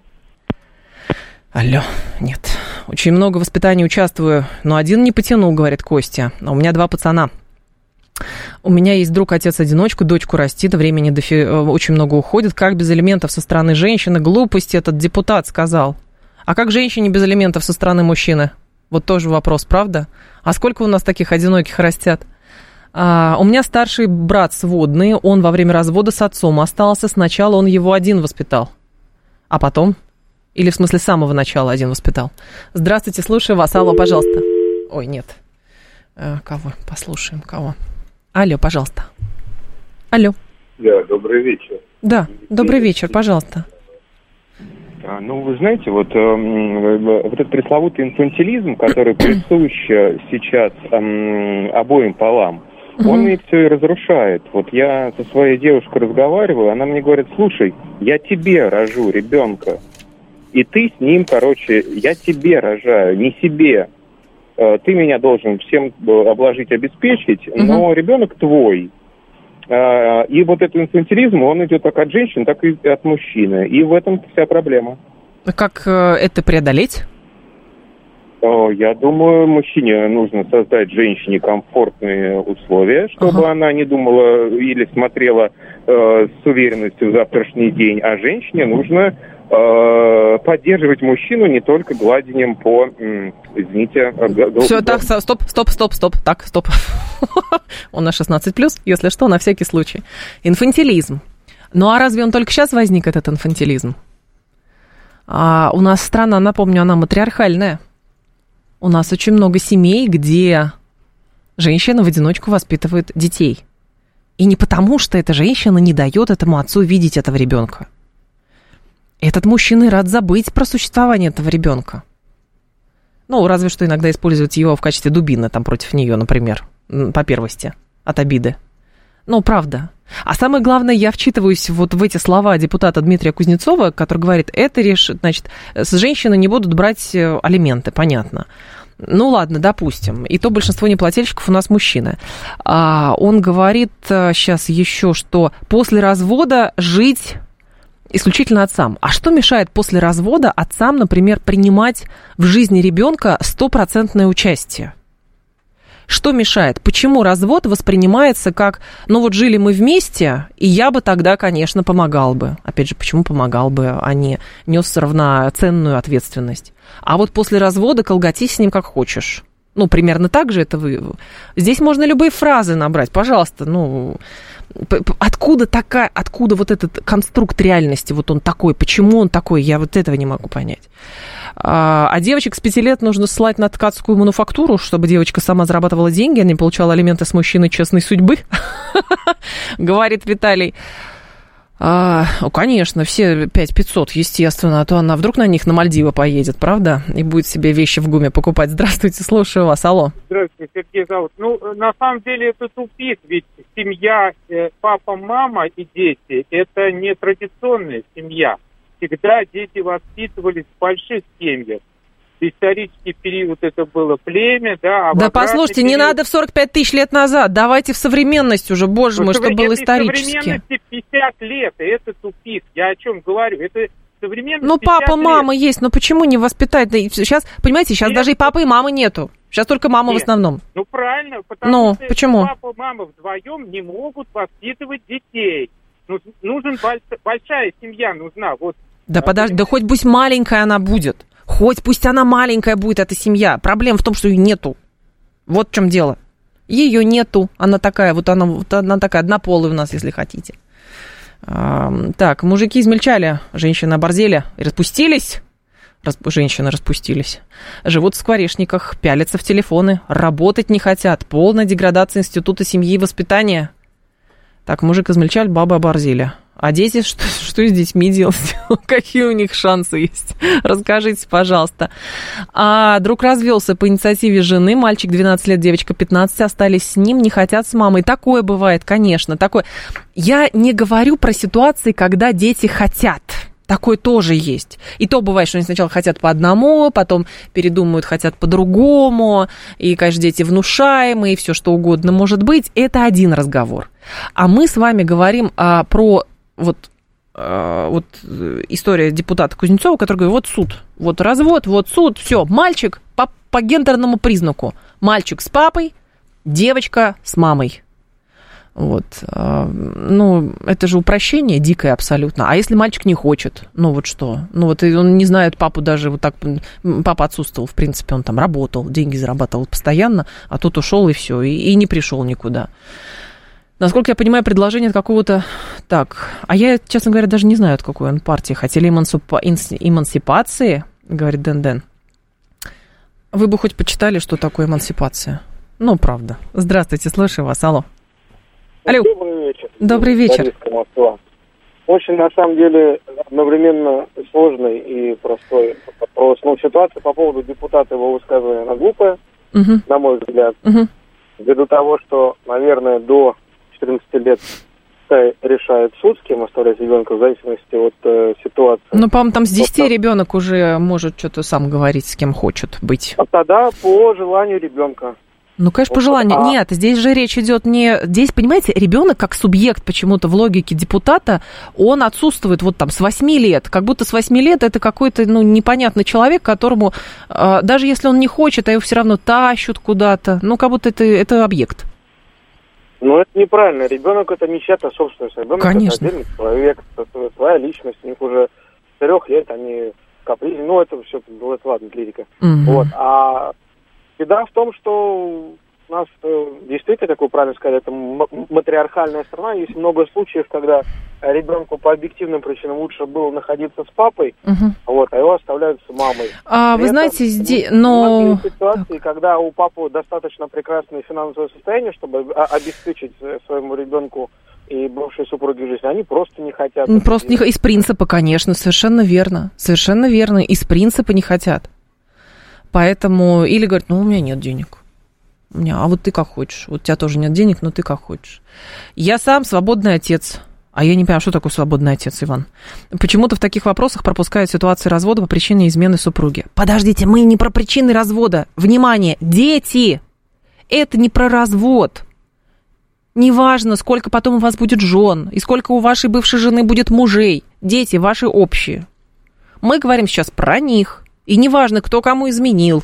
Алло. Нет. Очень много в воспитании участвую, но один не потянул, говорит Костя. А у меня два пацана. У меня есть друг, отец-одиночку, дочку растит, времени дофи... очень много уходит. Как без алиментов со стороны женщины? Глупости этот депутат сказал. А как женщине без алиментов со стороны мужчины? Вот тоже вопрос, правда? А сколько у нас таких одиноких растят? А, у меня старший брат сводный, он во время развода с отцом остался. Сначала он его один воспитал. А потом? Или в смысле с самого начала один воспитал? Здравствуйте, слушаю вас. Алло, пожалуйста. Ой, нет. А, кого? Послушаем, кого? Алло, пожалуйста. Алло. Да, добрый вечер. Да, добрый вечер, пожалуйста. Ну, вы знаете, вот, э, вот этот пресловутый инфантилизм, который присущ сейчас э, обоим полам, угу. он и все и разрушает. Вот я со своей девушкой разговариваю, она мне говорит, слушай, я тебе рожу ребенка, и ты с ним, короче, я тебе рожаю, не себе. Э, ты меня должен всем обложить, обеспечить, угу. но ребенок твой. И вот этот инфантилизм, он идет как от женщин, так и от мужчины. И в этом вся проблема. Как это преодолеть? Я думаю, мужчине нужно создать женщине комфортные условия, чтобы ага. она не думала или смотрела э, с уверенностью в завтрашний день. А женщине нужно э, поддерживать мужчину не только гладением по, э, извините... Г- Все, г- так, стоп, стоп, стоп, стоп, так, стоп. Он на шестнадцать плюс, если что, на всякий случай. Инфантилизм. Ну а разве он только сейчас возник, этот инфантилизм? А у нас страна, напомню, она матриархальная. У нас очень много семей, где женщина в одиночку воспитывает детей. И не потому, что эта женщина не дает этому отцу видеть этого ребенка. Этот мужчина рад забыть про существование этого ребенка. Ну, разве что иногда использовать его в качестве дубины там против нее, например, по первости, от обиды. Ну, правда. А самое главное, я вчитываюсь вот в эти слова депутата Дмитрия Кузнецова, который говорит, это решит, значит, с женщины не будут брать алименты, понятно. Ну, ладно, допустим. И то большинство неплательщиков у нас мужчины. А, он говорит сейчас еще, что после развода жить исключительно отцам. А что мешает после развода отцам, например, принимать в жизни ребенка стопроцентное участие? Что мешает? Почему развод воспринимается как, ну вот жили мы вместе, и я бы тогда, конечно, помогал бы. Опять же, почему помогал бы, а не нес равноценную ответственность? А вот после развода колготись с ним как хочешь. Ну, примерно так же это вы... Здесь можно любые фразы набрать, пожалуйста, ну... Откуда такая, откуда вот этот конструкт реальности, вот он такой, почему он такой, я вот этого не могу понять. А, а девочек с пяти лет нужно ссылать на ткацкую мануфактуру, чтобы девочка сама зарабатывала деньги, а не получала алименты с мужчиной честной судьбы, говорит Виталий. А, ну, конечно, все пять пятьсот, естественно, а то она вдруг на них на Мальдивы поедет, правда? И будет себе вещи в ГУМе покупать. Здравствуйте, слушаю вас, алло. Здравствуйте, Сергей зовут. Ну, на самом деле это тупик, ведь семья, э, папа, мама и дети, это не традиционная семья. Всегда дети воспитывались в больших семьях. В исторический период это было племя, да. А да послушайте, период... не надо в сорок пять тысяч лет назад, давайте в современность уже, боже мой, что было исторически. В современности пятьдесят лет, и это тупик, я о чем говорю, это современность. Ну папа, мама есть, но почему не воспитать? Сейчас, понимаете, сейчас нет. Даже и папы, и мамы нету, сейчас только мама нет. В основном. Ну правильно, потому но, что почему? Папа, мама вдвоем не могут воспитывать детей. Ну, нужен большая семья, нужна, вот. Да подожди, да хоть пусть маленькая она будет. Хоть пусть она маленькая будет, эта семья. Проблема в том, что ее нету. Вот в чем дело. Ее нету. Она такая, вот она, вот она такая, однополая у нас, если хотите. А, так, мужики измельчали, женщины оборзели и распустились. Расп... Женщины распустились. Живут в скворечниках, пялятся в телефоны, работать не хотят. Полная деградация института семьи и воспитания. Так, мужик измельчали, бабы оборзели. А дети, что, что с детьми делать? Какие у них шансы есть? Расскажите, пожалуйста. А друг развелся по инициативе жены. Мальчик двенадцать лет, девочка пятнадцать. Остались с ним, не хотят с мамой. Такое бывает, конечно. Такое. Я не говорю про ситуации, когда дети хотят. Такое тоже есть. И то бывает, что они сначала хотят по одному, потом передумают, хотят по-другому. И, конечно, дети внушаемые, и все что угодно может быть. Это один разговор. А мы с вами говорим а, про... Вот, э, вот история депутата Кузнецова, который говорит, вот суд, вот развод, вот суд, все, мальчик по, по гендерному признаку. Мальчик с папой, девочка с мамой. Вот, э, ну, это же упрощение дикое абсолютно. А если мальчик не хочет, ну вот что? Ну вот он не знает папу даже вот так, папа отсутствовал, в принципе, он там работал, деньги зарабатывал постоянно, а тут ушел и все, и, и не пришел никуда. Насколько я понимаю, предложение от какого-то... Так, а я, честно говоря, даже не знаю, от какой он партии. Хотели эмансипа... эмансипации, говорит Дэн-Дэн. Вы бы хоть почитали, что такое эмансипация? Ну, правда. Здравствуйте, слушаю вас. Алло. Алло. Добрый вечер. Добрый вечер. Москва. Очень, на самом деле, одновременно сложный и простой вопрос. Ну, ситуация по поводу депутата, его высказывания, она глупая, угу. на мой взгляд. Угу. Ввиду того, что, наверное, до четырнадцати лет решает суд, с кем оставлять ребенка, в зависимости от э, ситуации. Ну, по-моему, там с десяти вот, ребенок уже может что-то сам говорить, с кем хочет быть. А тогда по желанию ребенка. Ну, конечно, по желанию. А... Нет, здесь же речь идет не... Здесь, понимаете, ребенок как субъект почему-то в логике депутата, он отсутствует вот там с восьми лет. Как будто с восьми лет это какой-то, ну, непонятный человек, которому, э, даже если он не хочет, а его все равно тащут куда-то. Ну, как будто это, это объект. Ну, это неправильно. Ребенок это не чья-то собственность. Ребенок Конечно. Это отдельный человек, это своя личность. У них уже с трех лет они капризны. Ну, это все, ну, это ладно, лирика. Угу. Вот. А беда в том, что у нас действительно, как вы правильно сказали, это матриархальная страна. Есть много случаев, когда ребенку по объективным причинам лучше было находиться с папой, угу. вот, а его оставляют с мамой. А, вы знаете, здесь, но... ситуации, когда у папы достаточно прекрасное финансовое состояние, чтобы обеспечить своему ребенку и бывшей супруги жизнь, они просто не хотят. Просто не... из принципа, конечно, совершенно верно. Совершенно верно. Из принципа не хотят. Поэтому или говорят, ну, у меня нет денег. У меня, а вот ты как хочешь. Вот у тебя тоже нет денег, но ты как хочешь. Я сам свободный отец. А я не понимаю, что такое свободный отец, Иван. Почему-то в таких вопросах пропускают ситуации развода по причине измены супруги. Подождите, мы не про причины развода. Внимание, дети! Это не про развод. Неважно, сколько потом у вас будет жен, и сколько у вашей бывшей жены будет мужей. Дети ваши общие. Мы говорим сейчас про них. И неважно, кто кому изменил.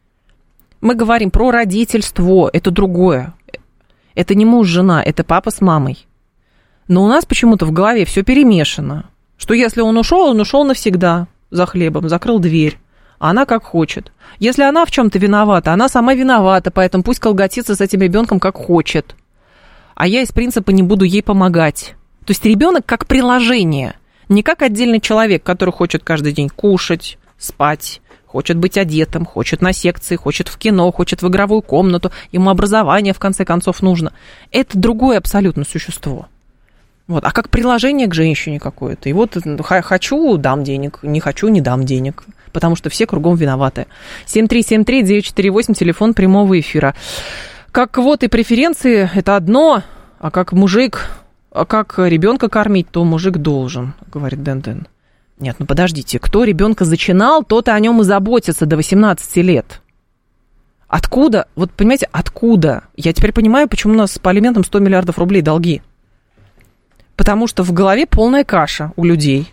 Мы говорим про родительство. Это другое. Это не муж, жена, это папа с мамой. Но у нас почему-то в голове все перемешано. Что если он ушел, он ушел навсегда за хлебом, закрыл дверь. А она как хочет. Если она в чем-то виновата, она сама виновата, поэтому пусть колготится с этим ребенком как хочет. А я из принципа не буду ей помогать. То есть ребенок как приложение, не как отдельный человек, который хочет каждый день кушать, спать, хочет быть одетым, хочет на секции, хочет в кино, хочет в игровую комнату, ему образование в конце концов нужно. Это другое абсолютно существо. Вот. А как приложение к женщине какое-то. И вот хочу, дам денег, не хочу, не дам денег. Потому что все кругом виноваты. семь три семь три девять четыре восемь, телефон прямого эфира. Как квоты и преференции, это одно, а как мужик, а как ребенка кормить, то мужик должен, говорит Дэн-Дэн. Нет, ну подождите, кто ребенка зачинал, тот и о нем и заботится до восемнадцати лет. Откуда? Вот понимаете, откуда? Я теперь понимаю, почему у нас по алиментам сто миллиардов рублей долги. Потому что в голове полная каша у людей.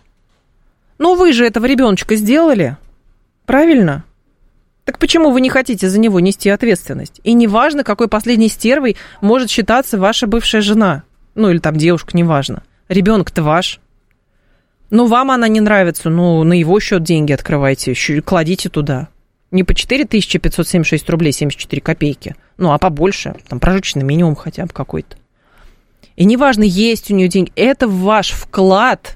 Ну вы же этого ребеночка сделали, правильно? Так почему вы не хотите за него нести ответственность? И неважно, какой последней стервой может считаться ваша бывшая жена. Ну или там девушка, неважно. Ребенок-то ваш. Ну, вам она не нравится, ну, на его счет деньги открывайте, кладите туда. Не по четыре тысячи пятьсот семьдесят шесть рублей семьдесят четыре копейки, ну, а побольше, там, прожиточный минимум хотя бы какой-то. И неважно, есть у нее деньги, это ваш вклад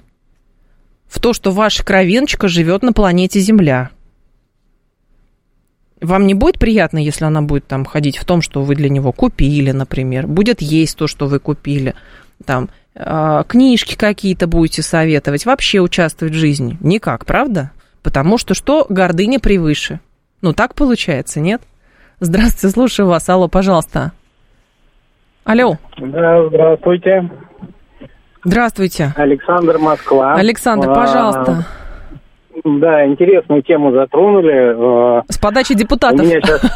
в то, что ваша кровиночка живет на планете Земля. Вам не будет приятно, если она будет там ходить в том, что вы для него купили, например, будет есть то, что вы купили, там, книжки какие-то будете советовать, вообще участвовать в жизни? Никак, правда? Потому что что? Гордыня превыше. Ну, так получается, нет? Здравствуйте, слушаю вас. Алло, пожалуйста. Алло. Да, здравствуйте. Здравствуйте. Александр, Москва. Александр, пожалуйста. А, да, интересную тему затронули. С подачи депутатов.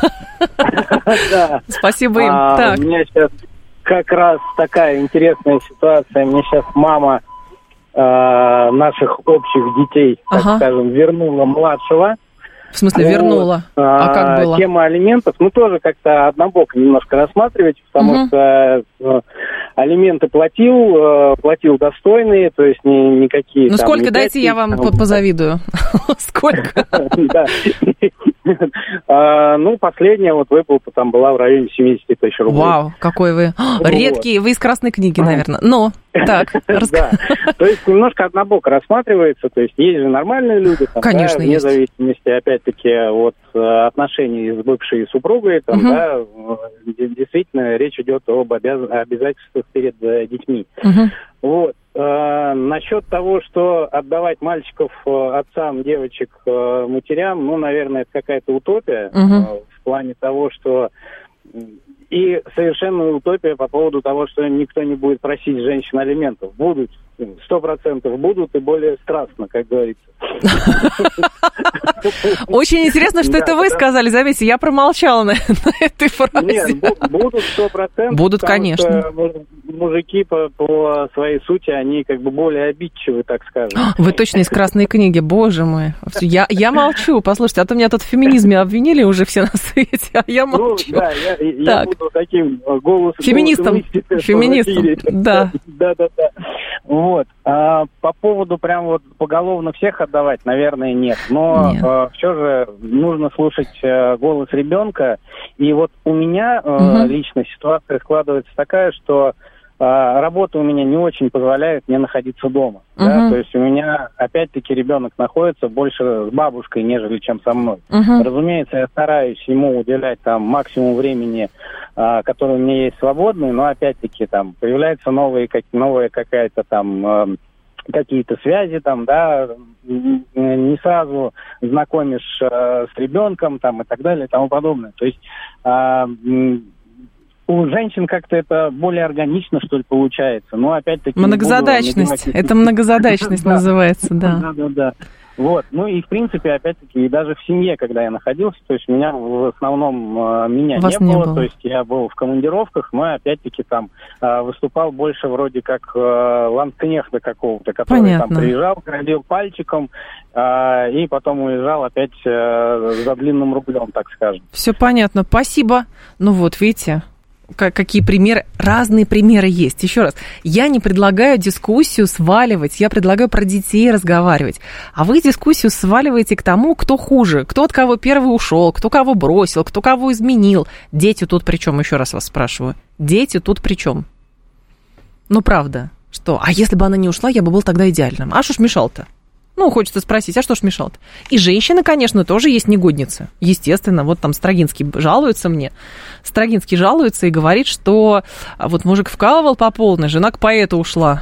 Спасибо им. У меня сейчас как раз такая интересная ситуация. Мне сейчас мама э, наших общих детей, так ага. скажем, вернула младшего. В смысле, вот, вернула? А, а как было? Тема алиментов, ну, тоже как-то однобоко немножко рассматривать, потому угу. что э, алименты платил, э, платил достойные, то есть ни, никакие... Ну, сколько, дайте, я вам позавидую. Сколько? Ну, последняя вот выплата там была в районе семьдесят тысяч рублей. Вау, какой вы редкий, вы из Красной книги, наверное. Но, так, да. То есть немножко однобоко рассматривается, то есть есть же нормальные люди, конечно, вне зависимости, опять-таки, от отношений с бывшей супругой, там, да, действительно речь идет об обязательствах перед детьми. Вот. Э, насчет того, что отдавать мальчиков э, отцам, девочек э, матерям, ну, наверное, это какая-то утопия угу. э, в плане того, что... И совершенно утопия по поводу того, что никто не будет просить женщин алиментов. Будут, сто процентов будут, и более страстно, как говорится. Очень интересно, что это вы сказали, заметьте, я промолчала на этой фразе. Нет, будут сто процентов. Будут, конечно. Мужики по своей сути, они как бы более обидчивы, так скажем. Вы точно из Красной книги, боже мой. Я молчу, послушайте, а то меня тут в феминизме обвинили уже все на свете, а я молчу. Да, я буду таким голосом. Феминистом, феминистом, да. Да, да, да. Вот. А по поводу прям вот поголовно всех отдавать, наверное, нет. Но нет. Э, все же нужно слушать э, голос ребенка. И вот у меня э, угу. лично ситуация складывается такая, что э, работа у меня не очень позволяет мне находиться дома. Угу. Да? То есть у меня, опять-таки, ребенок находится больше с бабушкой, нежели чем со мной. Угу. Разумеется, я стараюсь ему уделять там максимум времени, э, которое у меня есть свободное, но опять-таки там появляются новые, как, новая какая-то там э, какие-то связи там, да, не сразу знакомишь э, с ребенком там и так далее и тому подобное. То есть э, у женщин как-то это более органично, что ли, получается. Но опять-таки... Многозадачность. Это многозадачность называется, да. Да-да-да. Вот. Ну и, в принципе, опять-таки, и даже в семье, когда я находился, то есть меня в основном э, меня не, не было, было, то есть я был в командировках, но опять-таки там э, выступал больше вроде как э, ландкнехта какого-то, который Понятно. Там приезжал, грозил пальчиком э, и потом уезжал опять э, за длинным рублем, так скажем. Все понятно. Спасибо. Ну вот, видите... Какие примеры, разные примеры есть. Еще раз, я не предлагаю дискуссию сваливать, я предлагаю про детей разговаривать. А вы дискуссию сваливаете к тому, кто хуже, кто от кого первый ушел, кто кого бросил, кто кого изменил. Дети тут при чем, еще раз вас спрашиваю. Дети тут при чем? Ну, правда, что? А если бы она не ушла, я бы был тогда идеальным. А что ж мешал-то? Ну, хочется спросить, а что ж мешал-то? И женщины, конечно, тоже есть негодницы. Естественно, вот там Строгинский жалуется мне. Строгинский жалуется и говорит, что вот мужик вкалывал по полной, жена к поэту ушла.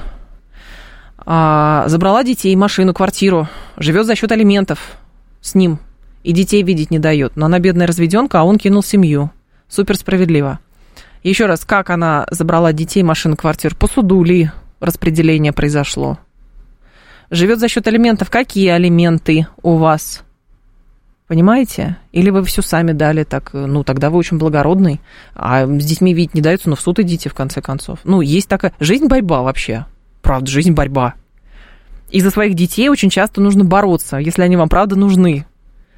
А, забрала детей, машину, квартиру. Живет за счет алиментов с ним. И детей видеть не дает. Но она бедная разведенка, а он кинул семью. Супер справедливо. Еще раз, как она забрала детей, машину, квартиру? По суду ли распределение произошло? Живет за счет алиментов. Какие алименты у вас? Понимаете? Или вы все сами дали так? Ну, тогда вы очень благородный. А с детьми видеть не дается, но в суд идите, в конце концов. Ну, есть такая... Жизнь борьба вообще. Правда, жизнь борьба. И за своих детей очень часто нужно бороться, если они вам правда нужны.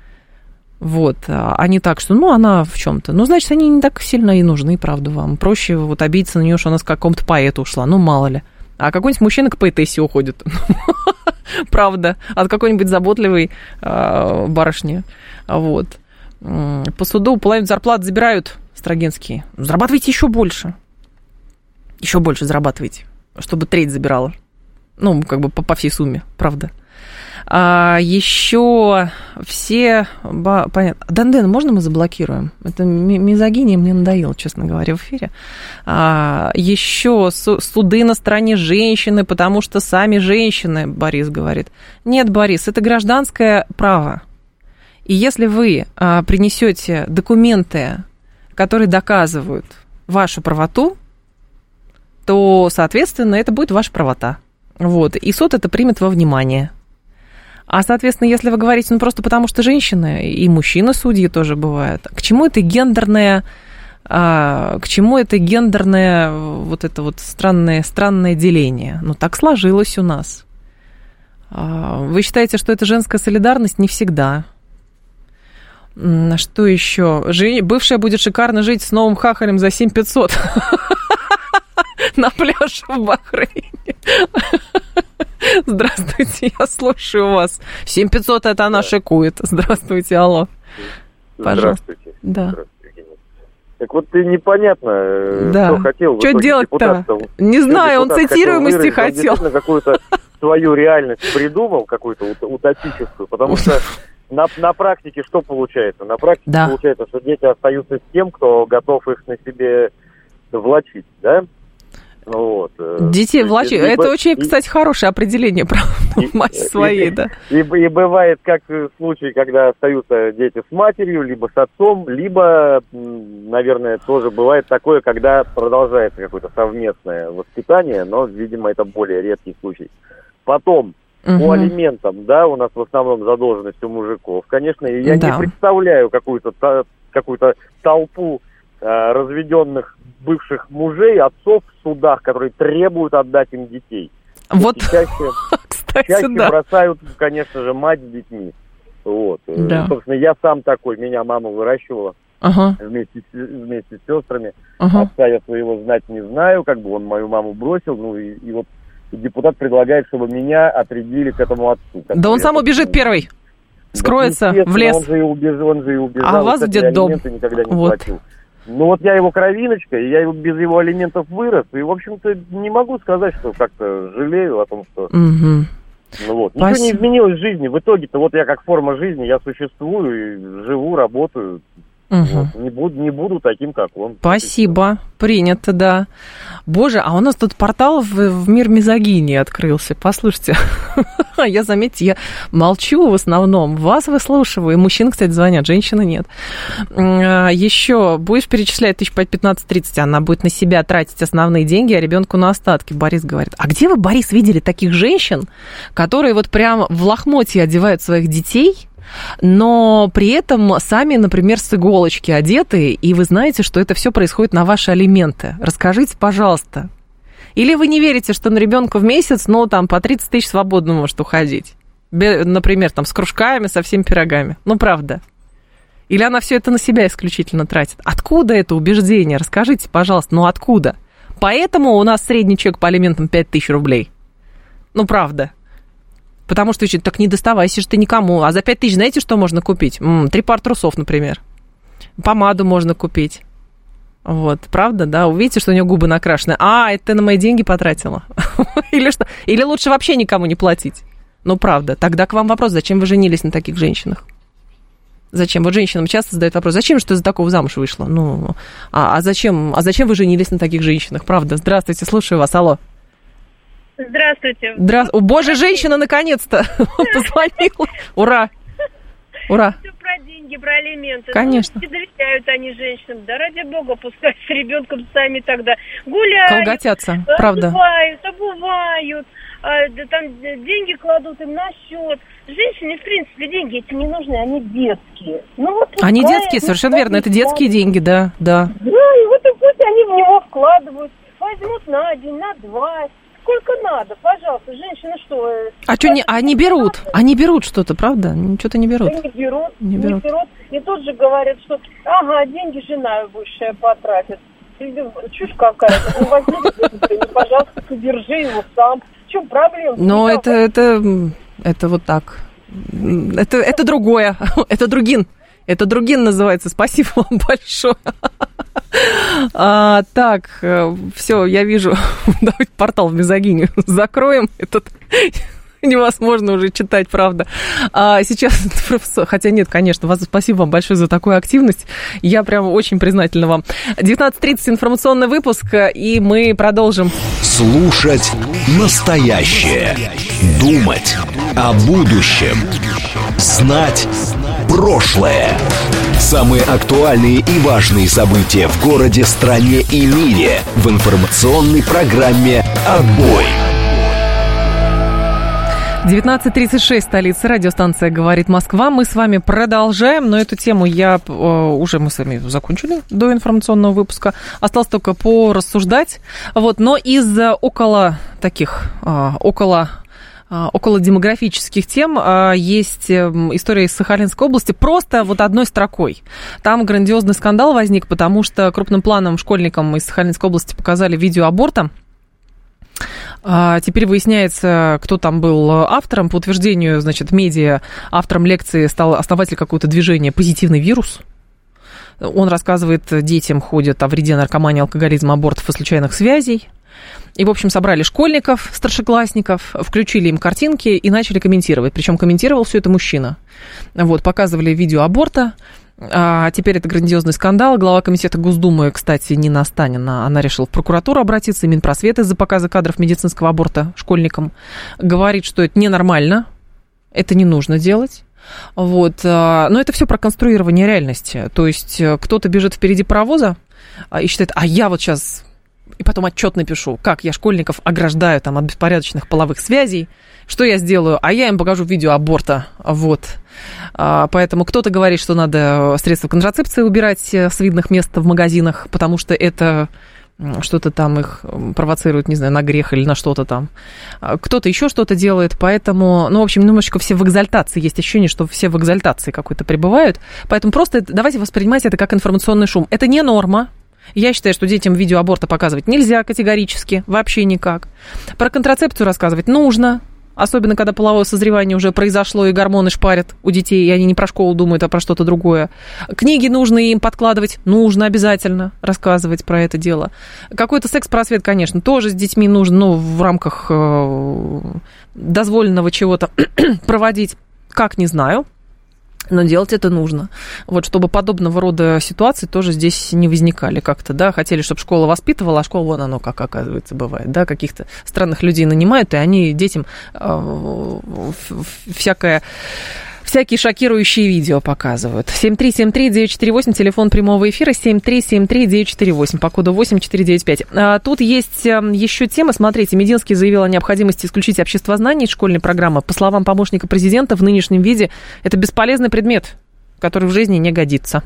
Вот. А не так, что, ну, она в чем-то. Ну, значит, они не так сильно и нужны, правда, вам. Проще вот обидеться на нее, что она с какому-то поэту ушла. Ну, мало ли. А какой-нибудь мужчина к поэтессе уходит. Правда. От какой-нибудь заботливой э, барышни. Вот. По суду половину зарплат забирают Строгинские. Зарабатывайте еще больше. Еще больше зарабатывайте. Чтобы треть забирала. Ну, как бы по, по всей сумме. Правда. А еще все... Понятно. Дэн-Дэн, можно мы заблокируем? Это мизогиния мне надоело, честно говоря, в эфире. А, еще суды на стороне женщины, потому что сами женщины, Борис говорит. Нет, Борис, это гражданское право. И если вы а, принесете документы, которые доказывают вашу правоту, то, соответственно, это будет ваша правота. Вот. И суд это примет во внимание. А, соответственно, если вы говорите, ну, просто потому что женщины, и мужчины судьи тоже бывают, к чему это гендерное, а, к чему это гендерное, вот это вот странное, странное деление? Ну, так сложилось у нас. А, вы считаете, что это женская солидарность? Не всегда. Что еще? Жи... Бывшая будет шикарно жить с новым хахалем за семь тысяч пятьсот на пляже в Бахрейне. Здравствуйте, я слушаю вас. семь тысяч пятьсот это она шикует. Здравствуйте, алло. Пожалуйста. Здравствуйте. Да. Здравствуйте. Так вот непонятно, да. что хотел. Что делать-то? Не знаю, он цитируемости хотел. Он какую-то свою реальность придумал, какую-то утопическую, потому что на, на практике что получается? На практике да. получается, что дети остаются с тем, кто готов их на себе влачить, да? Вот. Детей влачить. Это и, очень, кстати, и, хорошее определение, правда, в массе своей, и, да. И, и бывает, как случай, когда остаются дети с матерью, либо с отцом, либо, наверное, тоже бывает такое, когда продолжается какое-то совместное воспитание, но, видимо, это более редкий случай. Потом, угу. по алиментам, да, у нас в основном задолженность у мужиков, конечно, и я да. не представляю какую-то, какую-то толпу э, разведенных бывших мужей, отцов в судах, которые требуют отдать им детей. Вот, и чаще, кстати, чаще да. бросают, конечно же, мать с детьми. Вот. Да. Собственно, я сам такой, меня мама выращивала ага. вместе, вместе с сестрами. Ага. Отца я своего знать не знаю, как бы он мою маму бросил, ну и, и вот и депутат предлагает, чтобы меня отрядили к этому отцу. Да он сам убежит первый, скроется да, в лес. Он же и убежал, он же и убежал, а вас в детдом. Никогда не вот. платил. Ну вот я его кровиночка, и я без его алиментов вырос, и, в общем-то, не могу сказать, что как-то жалею о том, что... Угу. Ну вот. Ничего не изменилось в жизни. В итоге-то вот я как форма жизни, я существую, и живу, работаю. Угу. Вот. Не, буду, не буду таким, как он. Спасибо. Принято, да. Боже, а у нас тут портал в, в мир мизогинии открылся. Послушайте. Я, заметьте, я молчу в основном. Вас выслушиваю. И мужчин, кстати, звонят, женщины нет. Еще будешь перечислять тысяч по пятнадцать-тридцать, она будет на себя тратить основные деньги, а ребенку на остатки. Борис говорит. А где вы, Борис, видели таких женщин, которые вот прям в лохмотье одевают своих детей, но при этом сами, например, с иголочки одеты, и вы знаете, что это все происходит на ваши алименты? Расскажите, пожалуйста. Или вы не верите, что на ребенка в месяц, ну, там, по тридцать тысяч свободно может уходить? Например, там, с кружками, со всеми пирогами. Ну, правда. Или она все это на себя исключительно тратит? Откуда это убеждение? Расскажите, пожалуйста, ну, откуда? Поэтому у нас средний чек по алиментам пять тысяч рублей. Ну, правда. Потому что так не доставайся же ты никому. А за пять тысяч знаете, что можно купить? М-м, три пар трусов, например. Помаду можно купить. Вот, правда, да? Увидите, что у нее губы накрашены. А, это ты на мои деньги потратила. Или что? Или лучше вообще никому не платить. Ну, правда. Тогда к вам вопрос, зачем вы женились на таких женщинах? Зачем? Вот женщинам часто задают вопрос, зачем же ты за такого замуж вышла? Ну, а, а, зачем, а зачем вы женились на таких женщинах? Правда. Здравствуйте, слушаю вас. Алло. Здравствуйте. Здра... О, боже, женщина наконец-то позвонила. Ура! Ура! Все про деньги, про алименты. Конечно. Ну, доверяют они женщинам. Да ради бога, пускай с ребенком сами тогда гуляют. Колготятся, правда. Обувают, обувают. А, да, там деньги кладут им на счет. Женщине, в принципе, деньги эти не нужны, они детские. Ну, вот они детские, совершенно верно. Это детские деньги, да, да. Да, и вот и пусть они в него вкладывают. Возьмут на день, на два. Сколько надо, пожалуйста, женщины что? А что, не, они берут, они берут что-то, правда? Что-то не берут. Да не берут, не, не берут. берут. И тут же говорят, что, ага, деньги жена бывшая потратит. Чушь какая-то. Ну, возьми, пожалуйста, содержи его сам. В чем проблема? Но это, это, это вот так. Это, это другое. Это другин. Это другин называется. Спасибо вам большое. А, так, все, я вижу. Давайте портал в мизогинию закроем. Этот невозможно уже читать, правда. А сейчас, хотя нет, конечно, вас спасибо вам большое за такую активность. Я прям очень признательна вам. девятнадцать тридцать информационный выпуск, и мы продолжим. Слушать настоящее. Думать о будущем. Знать прошлое. Самые актуальные и важные события в городе, стране и мире в информационной программе «Отбой». девятнадцать тридцать шесть, столица, радиостанция «Говорит Москва». Мы с вами продолжаем, но эту тему я э, уже мы с вами закончили до информационного выпуска. Осталось только порассуждать. Вот, но из около таких, э, около... около демографических тем есть история из Сахалинской области просто вот одной строкой. Там грандиозный скандал возник, потому что крупным планом школьникам из Сахалинской области показали видео аборта. Теперь выясняется, кто там был автором. По утверждению, значит, медиа, автором лекции стал основатель какого-то движения «Позитивный вирус». Он рассказывает, детям ходит о вреде наркомании, алкоголизма, абортов и случайных связей. И, в общем, собрали школьников, старшеклассников, включили им картинки и начали комментировать. Причем комментировал все это мужчина. Вот, показывали видео аборта. А теперь это грандиозный скандал. Глава комитета Госдумы, кстати, Нина Останина, она решила в прокуратуру обратиться, и Минпросвет из-за показа кадров медицинского аборта школьникам. Говорит, что это ненормально, это не нужно делать. Вот. Но это все про конструирование реальности. То есть кто-то бежит впереди паровоза и считает, а я вот сейчас... И потом отчет напишу, как я школьников ограждаю там, от беспорядочных половых связей, что я сделаю, а я им покажу видео аборта. Вот. А, поэтому кто-то говорит, что надо средства контрацепции убирать с видных мест в магазинах, потому что это что-то там их провоцирует, не знаю, на грех или на что-то там. Кто-то еще что-то делает, поэтому, ну, в общем, немножечко все в экзальтации. Есть ощущение, что все в экзальтации какой-то пребывают. Поэтому просто давайте воспринимать это как информационный шум. Это не норма. Я считаю, что детям видео аборта показывать нельзя категорически, вообще никак. Про контрацепцию рассказывать нужно, особенно когда половое созревание уже произошло, и гормоны шпарят у детей, и они не про школу думают, а про что-то другое. Книги нужно им подкладывать, нужно обязательно рассказывать про это дело. Какой-то секс-просвет, конечно, тоже с детьми нужно, ну, в рамках э, дозволенного чего-то проводить. Как, не знаю. Но делать это нужно. Вот, чтобы подобного рода ситуации тоже здесь не возникали как-то, да, хотели, чтобы школа воспитывала, а школа, вон оно как, оказывается, бывает, да, каких-то странных людей нанимают, и они детям э, всякое... Всякие шокирующие видео показывают. семь три семь три девять четыре восемь, телефон прямого эфира, семь три семь три девять четыре восемь, по коду восемь четыре девять пять. А, тут есть еще тема, смотрите, Мединский заявил о необходимости исключить обществознание из школьной программы. По словам помощника президента, в нынешнем виде это бесполезный предмет, который в жизни не годится.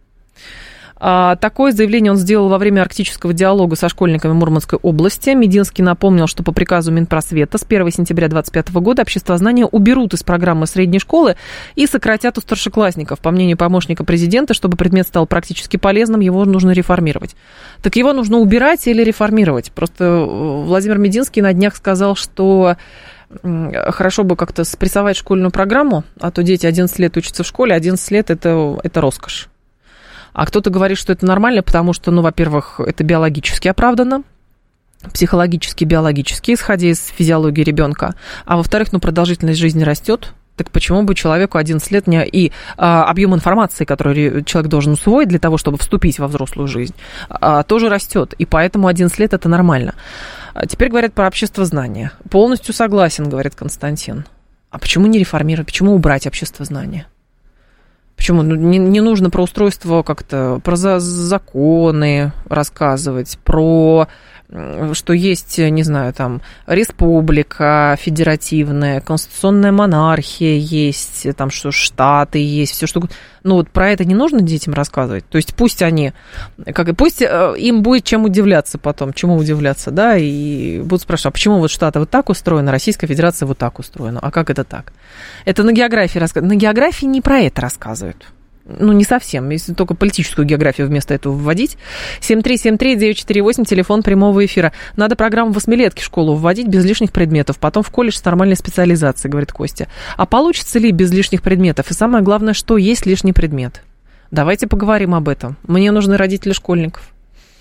А, такое заявление он сделал во время арктического диалога со школьниками Мурманской области. Мединский напомнил, что по приказу Минпросвета с первого сентября две тысячи двадцать пятого года обществознание уберут из программы средней школы и сократят у старшеклассников. По мнению помощника президента, чтобы предмет стал практически полезным, его нужно реформировать. Так его нужно убирать или реформировать? Просто Владимир Мединский на днях сказал, что хорошо бы как-то спрессовать школьную программу, а то дети одиннадцать лет учатся в школе, одиннадцать лет это, это роскошь. А кто-то говорит, что это нормально, потому что, ну, во-первых, это биологически оправдано, психологически, биологически, исходя из физиологии ребенка. А во-вторых, ну, продолжительность жизни растет. Так почему бы человеку одиннадцать лет не... И а, объем информации, который человек должен усвоить для того, чтобы вступить во взрослую жизнь, а, тоже растет. И поэтому одиннадцать лет это нормально. А теперь говорят про обществознание. Полностью согласен, говорит Константин. А почему не реформировать? Почему убрать обществознание? Почему? Ну, не, не нужно про устройство как-то, про за, законы рассказывать, про что есть, не знаю, там, республика федеративная, конституционная монархия есть, там, что штаты есть, все что... Ну, вот про это не нужно детям рассказывать. То есть пусть они, как, пусть им будет чем удивляться потом, чему удивляться, да, и будут спрашивать, а почему вот штаты вот так устроены, Российская Федерация вот так устроена, а как это так? Это на географии рассказывают. На географии не про это рассказывают. Ну, не совсем, если только политическую географию вместо этого вводить. семь три семь три девять четыре восемь, телефон прямого эфира. Надо программу восьмилетки в школу вводить без лишних предметов, потом в колледж с нормальной специализацией, говорит Костя. А получится ли без лишних предметов? И самое главное, что есть лишний предмет? Давайте поговорим об этом. Мне нужны родители школьников.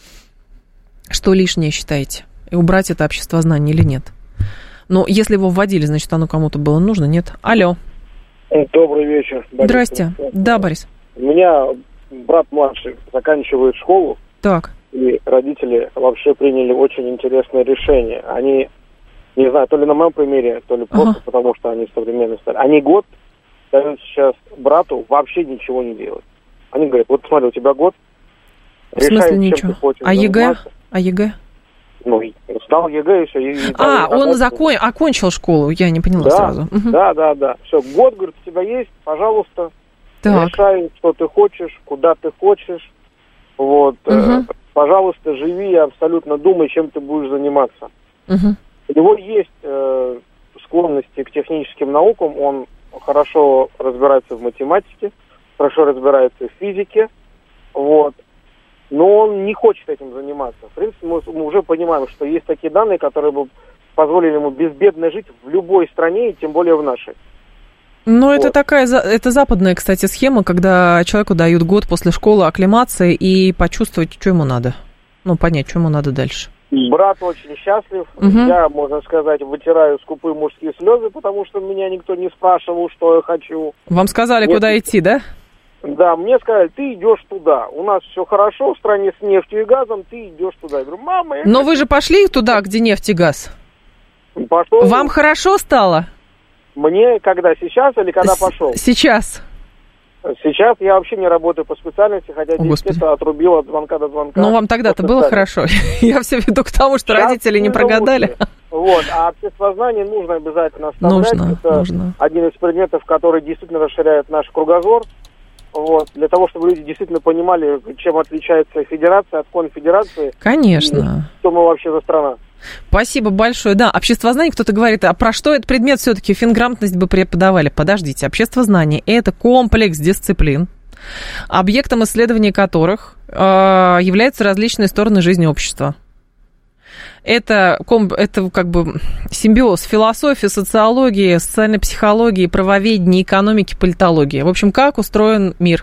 Что лишнее считаете? И убрать это обществознание или нет? Но если его вводили, значит, оно кому-то было нужно, нет? Алло. Добрый вечер, Борис. Здрасте. Да, Борис. У меня брат младший заканчивает школу. Так. И родители вообще приняли очень интересное решение. Они, не знаю, то ли на моем примере, то ли просто ага. потому, что они современные стали. Они год дают сейчас брату вообще ничего не делать. Они говорят, вот смотри, у тебя год. В смысле ничего? А ЕГЭ? А ЕГЭ? Ну, сдал ЕГЭ и все. И, и а, он закон... окончил школу, я не поняла да, сразу. Угу. Да, да, да. Все, год, говорит, у тебя есть, пожалуйста, так. решай, что ты хочешь, куда ты хочешь. Вот, угу. э, пожалуйста, живи, абсолютно думай, чем ты будешь заниматься. Угу. У него есть э, склонности к техническим наукам, он хорошо разбирается в математике, хорошо разбирается в физике, вот. Но он не хочет этим заниматься. В принципе, мы, мы уже понимаем, что есть такие данные, которые бы позволили ему безбедно жить в любой стране, и тем более в нашей. Ну, вот. это такая, это западная, кстати, схема, когда человеку дают год после школы акклимации и почувствовать, что ему надо. Ну, понять, что ему надо дальше. Брат очень счастлив. Угу. Я, можно сказать, вытираю скупые мужские слезы, потому что меня никто не спрашивал, что я хочу. Вам сказали, Нет, куда идти, да? Да, мне сказали, ты идешь туда. У нас все хорошо в стране с нефтью и газом, ты идешь туда. Я говорю, мама... Я Но хочу... вы же пошли туда, где нефть и газ? Пошел. Вам хорошо стало? Мне когда? Сейчас или когда С- пошел? Сейчас. Сейчас я вообще не работаю по специальности, хотя десять лет отрубил от звонка до звонка. Ну, вам тогда-то было хорошо. Я все веду к тому, что сейчас родители не прогадали. Вот, а обществознание нужно обязательно оставлять. Нужно, Это нужно. один из предметов, который действительно расширяет наш кругозор. Вот, для того, чтобы люди действительно понимали, чем отличается федерация от конфедерации. Конечно. Что мы вообще за страна. Спасибо большое. Да, обществознание, кто-то говорит, а про что этот предмет все-таки финграмотность бы преподавали? Подождите, обществознание – это комплекс дисциплин, объектом исследований которых э, являются различные стороны жизни общества. Это, это как бы симбиоз философии, социологии, социальной психологии, правоведения, экономики, политологии. В общем, как устроен мир.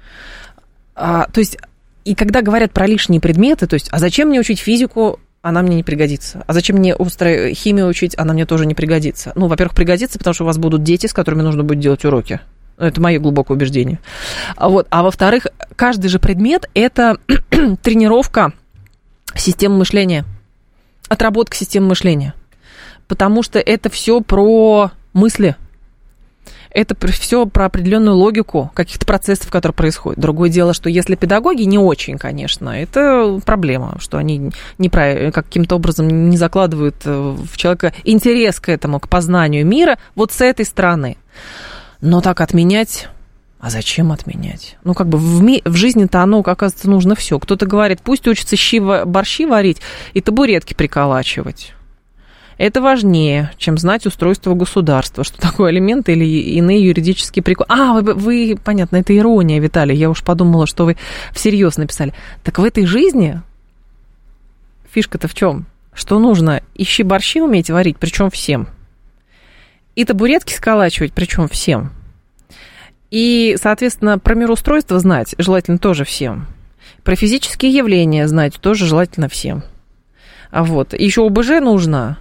А, то есть, и когда говорят про лишние предметы, то есть, а зачем мне учить физику, она мне не пригодится. А зачем мне устро... химию учить, она мне тоже не пригодится. Ну, во-первых, пригодится, потому что у вас будут дети, с которыми нужно будет делать уроки. Это мое глубокое убеждение. Вот. А во-вторых, каждый же предмет – это тренировка системы мышления. Отработка системы мышления. Потому что это все про мысли. Это все про определенную логику каких-то процессов, которые происходят. Другое дело, что если педагоги не очень, конечно, это проблема, что они не про, каким-то образом не закладывают в человека интерес к этому, к познанию мира вот с этой стороны. Но так отменять... А зачем отменять? Ну, как бы в, ми- в жизни-то оно, оказывается, нужно все. Кто-то говорит, пусть учатся щи, борщи варить и табуретки приколачивать. Это важнее, чем знать устройство государства, что такое алименты или иные юридические приколы. А, вы, вы, понятно, это ирония, Виталий. Я уж подумала, что вы всерьез написали. Так в этой жизни фишка-то в чем? Что нужно и щи борщи уметь варить, причем всем. И табуретки сколачивать, причем всем. И, соответственно, про мироустройство знать желательно тоже всем. Про физические явления знать тоже желательно всем. А вот. Еще ОБЖ нужно,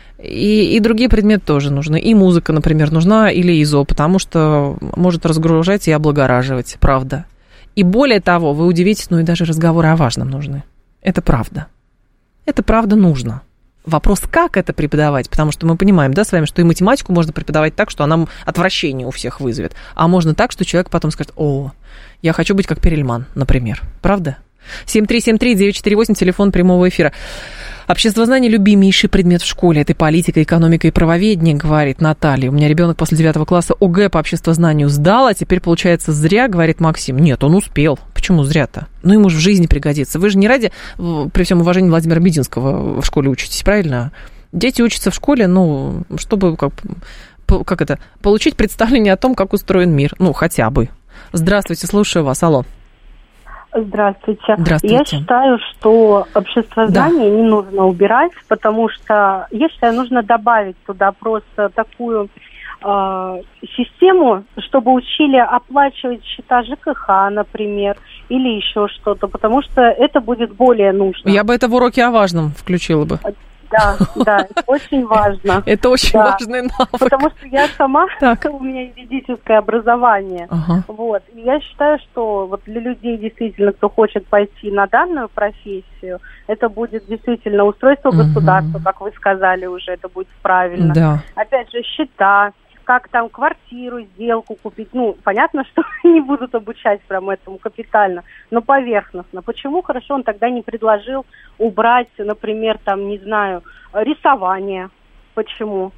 и, и другие предметы тоже нужны. И музыка, например, нужна, или ИЗО, потому что может разгружать и облагораживать, правда. И более того, вы удивитесь, ну и даже разговоры о важном нужны. Это правда. Это правда нужно. Вопрос, как это преподавать, потому что мы понимаем, да, с вами, что и математику можно преподавать так, что она отвращение у всех вызовет, а можно так, что человек потом скажет, о, я хочу быть как Перельман, например, правда? семь три семь три девять четыре восемь, телефон прямого эфира. Обществознание – любимейший предмет в школе. Это политика, экономика и правоведение, говорит Наталья. У меня ребенок после девятого класса ОГЭ по обществознанию сдал, а теперь, получается, зря, говорит Максим. Нет, он успел. Почему зря-то? Ну, ему же в жизни пригодится. Вы же не ради, при всем уважении, Владимира Мединского в школе учитесь, правильно? Дети учатся в школе, ну, чтобы, как, как это, получить представление о том, как устроен мир. Ну, хотя бы. Здравствуйте, слушаю вас. Алло. Здравствуйте. Здравствуйте. Я считаю, что обществознание да. не нужно убирать, потому что, я считаю, нужно добавить туда просто такую э, систему, чтобы учили оплачивать счета ЖКХ, например, или еще что-то, потому что это будет более нужно. Я бы это в уроке о важном включила бы. Да, да, это очень важно. Это очень да. важный навык. Потому что я сама, так. у меня юридическое образование. Ага. Вот. И я считаю, что вот для людей, действительно, кто хочет пойти на данную профессию, это будет действительно устройство угу. государства, как вы сказали уже, это будет правильно. Да. Опять же, счета, как там квартиру, сделку купить. Ну, понятно, что не будут обучать прям этому капитально, но поверхностно. Почему хорошо он тогда не предложил убрать, например, там, не знаю, рисование? Почему?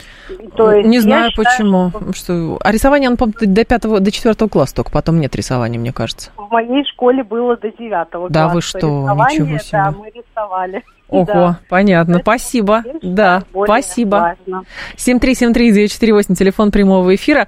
То есть, не знаю, считаю, почему. Что... Что... А рисование, он, по-моему, до пятого, до четвертого класса только, потом нет рисования, мне кажется. В моей школе было до девятого да, класса. Да вы что, рисование, ничего себе. Да, мы рисовали. Ого, да. Понятно, это спасибо. Да, спасибо. семь три семь три девять четыре восемь, телефон прямого эфира.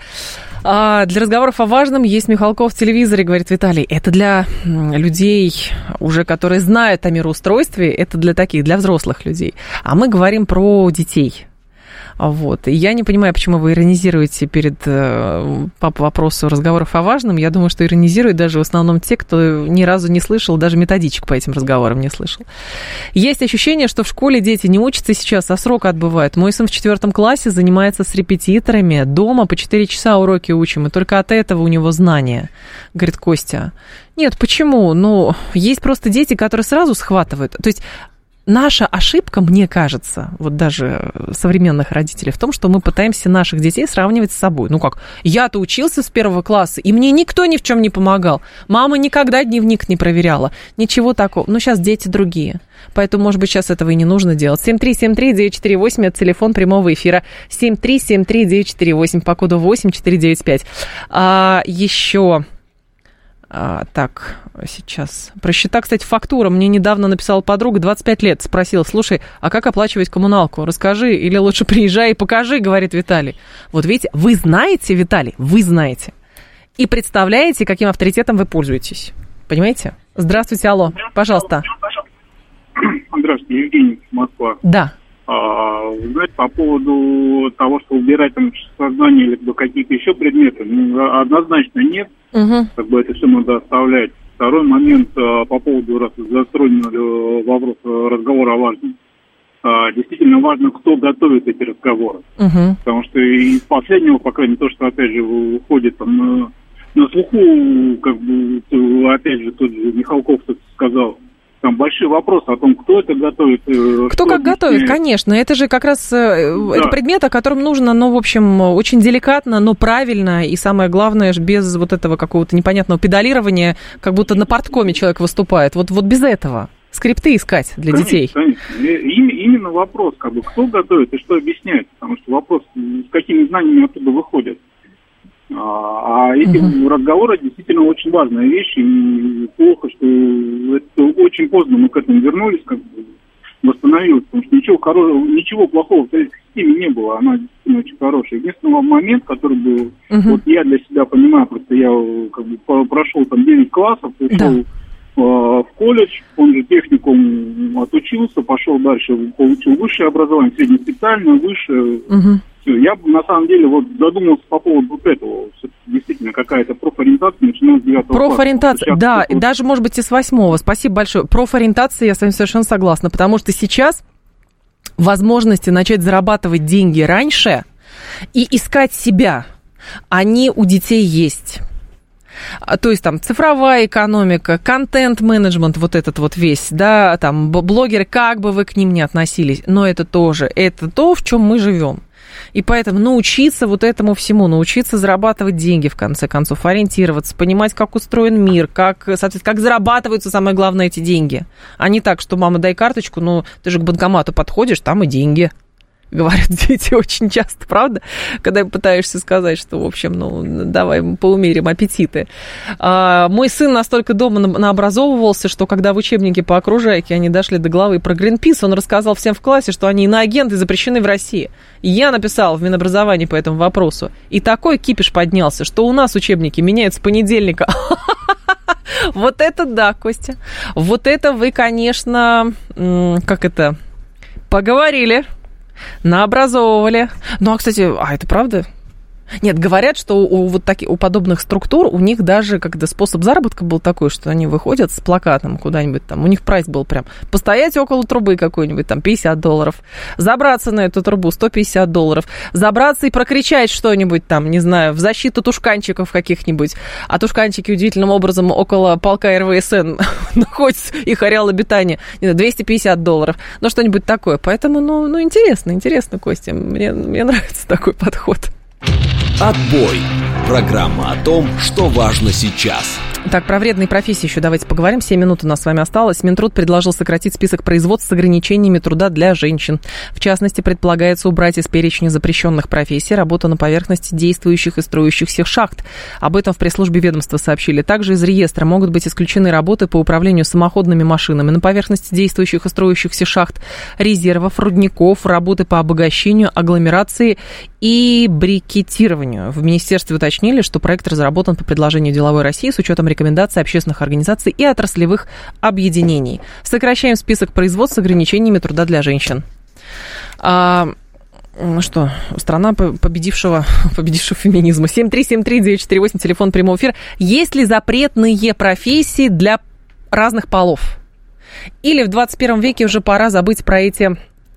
А для разговоров о важном есть Михалков в телевизоре, говорит Виталий. Это для людей, уже которые знают о мироустройстве, это для таких, для взрослых людей. А мы говорим про детей. Вот. И я не понимаю, почему вы иронизируете перед э, по вопросу разговоров о важном. Я думаю, что иронизируют даже в основном те, кто ни разу не слышал, даже методичек по этим разговорам не слышал. Есть ощущение, что в школе дети не учатся сейчас, а срок отбывают. Мой сын в четвертом классе занимается с репетиторами. Дома по четыре часа уроки учим, и только от этого у него знания, говорит Костя. Нет, почему? Ну, есть просто дети, которые сразу схватывают. То есть... Наша ошибка, мне кажется, вот даже современных родителей, в том, что мы пытаемся наших детей сравнивать с собой. Ну как, я-то учился с первого класса, и мне никто ни в чем не помогал. Мама никогда дневник не проверяла. Ничего такого. Но сейчас дети другие. Поэтому, может быть, сейчас этого и не нужно делать. семь три семь три девять четыре восемь, это телефон прямого эфира. семь три семь три девять четыре восемь, по коду восемь четыре девять пять. А, еще... А, так, сейчас. Про счета, кстати, фактура. Мне недавно написала подруга, двадцать пять лет, спросила, слушай, а как оплачивать коммуналку? Расскажи, или лучше приезжай и покажи, говорит Виталий. Вот видите, вы знаете, Виталий, вы знаете. и представляете, каким авторитетом вы пользуетесь. Понимаете? Здравствуйте, алло, пожалуйста. Здравствуйте, Евгений, Москва. Да. А, вы знаете, по поводу того, что убирать там сознание или какие-то еще предметы, ну, однозначно нет. Угу. Как бы это все надо оставлять. Второй момент а, по поводу, раз затронули вопрос разговора о важном. А, действительно важно, кто готовит эти разговоры. Угу. Потому что из последнего, по крайней мере, то, что, опять же, выходит там на, на слуху, как бы, опять же, тот же Михалков сказал, там большие вопросы о том, кто это готовит. Кто как готовит, конечно. Это же как раз да. это предмет, о котором нужно, ну, в общем, очень деликатно, но правильно, и самое главное, без вот этого какого-то непонятного педалирования, как будто на парткоме человек выступает. Вот, вот без этого. Скрипты искать для конечно, детей. Конечно. Именно вопрос, как бы, кто готовит и что объясняет, потому что вопрос, с какими знаниями оттуда выходят. А эти угу. разговоры действительно очень важная вещь, и плохо, что это очень поздно мы к этому вернулись, как бы восстановилось, потому что ничего хорошего, ничего плохого в советской системе не было, она действительно очень хорошая. Единственный момент, который был, угу. вот я для себя понимаю, просто я как бы прошел там девять классов, ушел да. э, в колледж, он же техникум отучился, пошел дальше, получил высшее образование, среднеспециальное, высшее. Угу. Я бы, на самом деле, вот задумался по поводу вот этого. Действительно, какая-то профориентация, начиная с девятого класса. Профориентация, да, и даже, может быть, и с восьмого. Спасибо большое. Профориентация, я с вами совершенно согласна, потому что сейчас возможности начать зарабатывать деньги раньше и искать себя, они у детей есть. То есть там цифровая экономика, контент-менеджмент, вот этот вот весь, да, там блогеры, как бы вы к ним ни относились, но это тоже, это то, в чем мы живем. И поэтому научиться вот этому всему, научиться зарабатывать деньги, в конце концов, ориентироваться, понимать, как устроен мир, как, соответственно, как зарабатываются, самое главное, эти деньги. А не так, что мама, дай карточку, ну, ты же к банкомату подходишь, там и деньги. Говорят дети очень часто, правда? Когда пытаешься сказать, что, в общем, ну, давай поумерим аппетиты. А, мой сын настолько дома наобразовывался, что когда в учебнике по окружайке они дошли до главы про Гринпис, он рассказал всем в классе, что они иноагенты запрещены в России. И я написала в Минобразовании по этому вопросу. И такой кипиш поднялся, что у нас учебники меняются с понедельника. Вот это да, Костя. Вот это вы, конечно, как это, поговорили. Наобразовывали. Ну, а, кстати, а это правда? Нет, говорят, что у, вот таки, у подобных структур, у них даже когда способ заработка был такой, что они выходят с плакатом куда-нибудь там, у них прайс был прям, постоять около трубы какой-нибудь, там, пятьдесят долларов, забраться на эту трубу, сто пятьдесят долларов, забраться и прокричать что-нибудь там, не знаю, в защиту тушканчиков каких-нибудь, а тушканчики удивительным образом около полка эр вэ эс эн находятся, их ареал обитания, не знаю, двести пятьдесят долларов, ну, что-нибудь такое, поэтому, ну, ну интересно, интересно, Костя, мне, мне нравится такой подход. Отбой. Программа о том, что важно сейчас. Так, про вредные профессии еще давайте поговорим. семь минут у нас с вами осталось. Минтруд предложил сократить список производств с ограничениями труда для женщин. В частности, предполагается убрать из перечня запрещенных профессий работу на поверхности действующих и строящихся шахт. Об этом в пресс-службе ведомства сообщили. Также из реестра могут быть исключены работы по управлению самоходными машинами на поверхности действующих и строящихся шахт, резервов, рудников, работы по обогащению, агломерации и брикетированию. В министерстве уточнили, что проект разработан по предложению Деловой России с учетом рекомендаций общественных организаций и отраслевых объединений. Сокращаем список производств с ограничениями труда для женщин. А, ну что, страна победившего, победившего феминизма. семь три семь три девять четыре восемь, телефон прямого эфира. Есть ли запретные профессии для разных полов? Или в двадцать первом веке уже пора забыть про эти...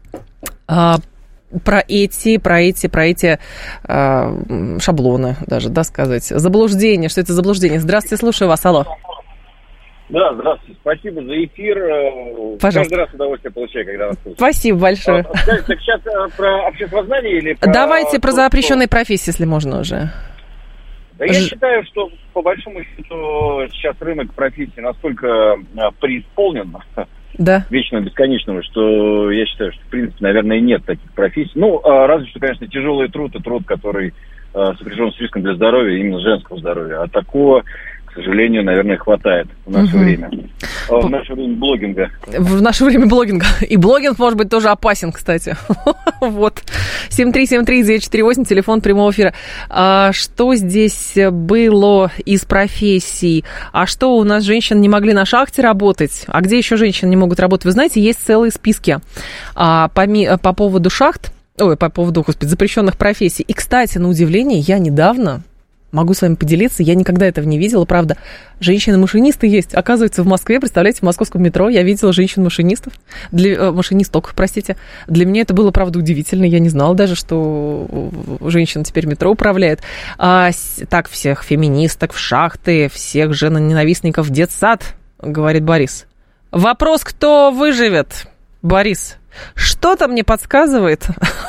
А, про эти, про эти, про эти э, шаблоны даже, да, сказать. Заблуждение, что это заблуждение. Здравствуйте, слушаю вас, алло. Да, здравствуйте, спасибо за эфир. Пожалуйста. Каждый раз удовольствие получаю, когда вас слушаю. Спасибо большое. А, так, так сейчас про обществознание или про... Давайте про запрещенные профессии, если можно уже. Да, я считаю, что по большому счету сейчас рынок профессий настолько преисполнен, да. вечного, бесконечного, что я считаю, что, в принципе, наверное, нет таких профессий. Ну, разве что, конечно, тяжелый труд и труд, который сопряжен с риском для здоровья, именно женского здоровья. А такого, к сожалению, наверное, хватает в наше угу. время. В наше время блогинга. В наше время блогинга. И блогинг, может быть, тоже опасен, кстати. Вот. семь три семь три девять четыре восемь, телефон прямого эфира. А что здесь было из профессий? А что, у нас женщины не могли на шахте работать? А где еще женщины не могут работать? Вы знаете, есть целые списки а, по, по поводу шахт, ой, по поводу, господи, запрещенных профессий. И, кстати, на удивление, я недавно... Могу с вами поделиться, я никогда этого не видела, правда. Женщины-машинисты есть. Оказывается, в Москве, представляете, в московском метро я видела женщин-машинистов, для, э, машинисток, простите. Для меня это было, правда, удивительно. Я не знала даже, что женщина теперь метро управляет. А, так, всех феминисток в шахты, всех женоненавистников в детсад, говорит Борис. Вопрос, кто выживет? Борис, что-то мне подсказывает,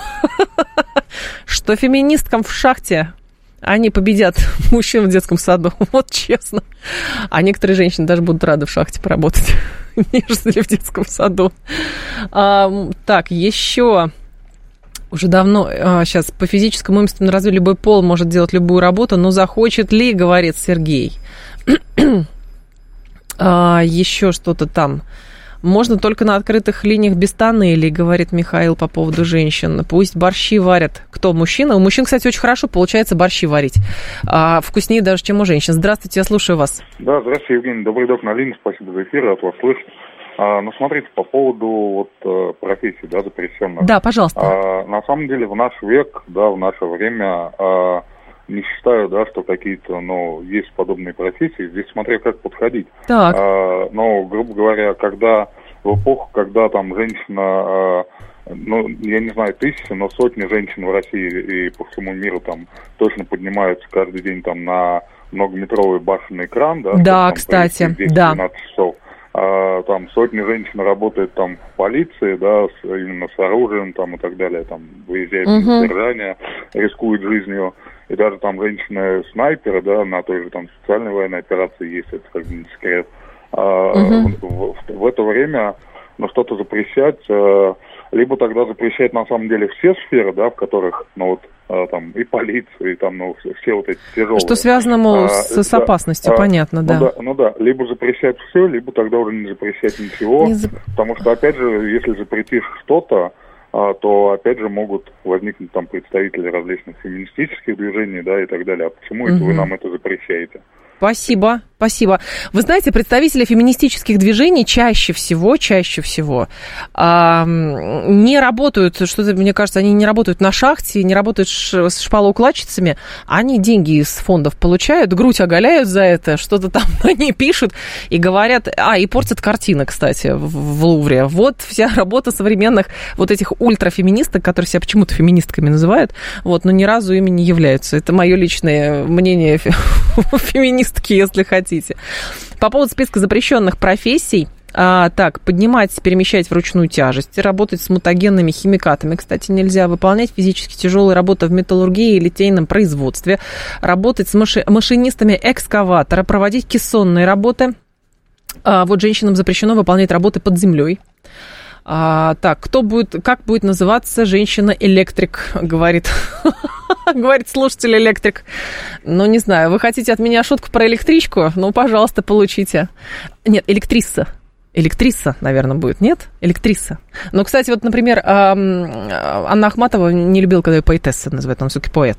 что феминисткам в шахте... Они победят мужчин в детском саду, вот честно. А некоторые женщины даже будут рады в шахте поработать, нежели в детском саду. А, так, еще уже давно, а, сейчас по физическому умственному развитию любой пол может делать любую работу, но захочет ли, говорит Сергей. а, еще что-то там. Можно только на открытых линиях без тоннелей, говорит Михаил по поводу женщин. Пусть борщи варят. Кто? Мужчина? У мужчин, кстати, очень хорошо получается борщи варить. А, вкуснее даже, чем у женщин. Здравствуйте, я слушаю вас. Да, здравствуйте, Евгений. Добрый док на линии. Спасибо за эфир, рад вас слышать. А, ну, смотрите, по поводу вот профессии, да, запрещенных. Да, пожалуйста. А, на самом деле, в наш век, да, в наше время... А, не считаю, да, что какие-то, ну, есть подобные профессии. Здесь смотря как подходить. Так. А, но, грубо говоря, когда в эпоху, когда там женщина, а, ну, я не знаю, тысячи, но сотни женщин в России и по всему миру там точно поднимаются каждый день там на многометровый башенный кран, да. Да, кстати, да. десять-двенадцать часов. А, там сотни женщин работают там в полиции, да, с, именно с оружием там и так далее, там выезжают uh-huh. на задержание, рискуют жизнью. И даже там женщины-снайперы, да, на той же там специальной военной операции есть, это как бы не секрет. А, uh-huh. в, в, в это время, ну, что-то запрещать, а, либо тогда запрещать на самом деле все сферы, да, в которых, ну, вот, а, там, и полиция, и там, ну, все вот эти тяжелые. Что связано, мол, а, с, с опасностью, да, понятно, ну, да. да. Ну да, либо запрещать все, либо тогда уже не запрещать ничего, не зап... потому что, опять же, если запретишь что-то, то, опять же, могут возникнуть там представители различных феминистических движений, да, и так далее. А почему угу. это вы нам это запрещаете? Спасибо, спасибо. Вы знаете, представители феминистических движений чаще всего, чаще всего а, не работают, что-то, мне кажется, они не работают на шахте, не работают ш, с шпалоукладчицами, они деньги из фондов получают, грудь оголяют за это, что-то там они пишут и говорят, а, и портят картины, кстати, в, в Лувре. Вот вся работа современных вот этих ультрафеминисток, которые себя почему-то феминистками называют, вот, но ни разу ими не являются. Это мое личное мнение феминистки, если хотите. По поводу списка запрещенных профессий. А, так, поднимать, перемещать вручную тяжести, работать с мутагенными химикатами, кстати, нельзя, выполнять физически тяжелые работы в металлургии и литейном производстве, работать с маши- машинистами экскаватора, проводить кессонные работы. А, вот женщинам запрещено выполнять работы под землей. А, так, кто будет, как будет называться женщина-электрик, говорит, говорит слушатель электрик. Ну, не знаю, вы хотите от меня шутку про электричку? Ну, пожалуйста, получите. Нет, электриса. Электриса, наверное, будет, нет? Электриса. Ну, кстати, вот, например, Анна Ахматова не любила, когда ее поэтесса называют, он все-таки поэт.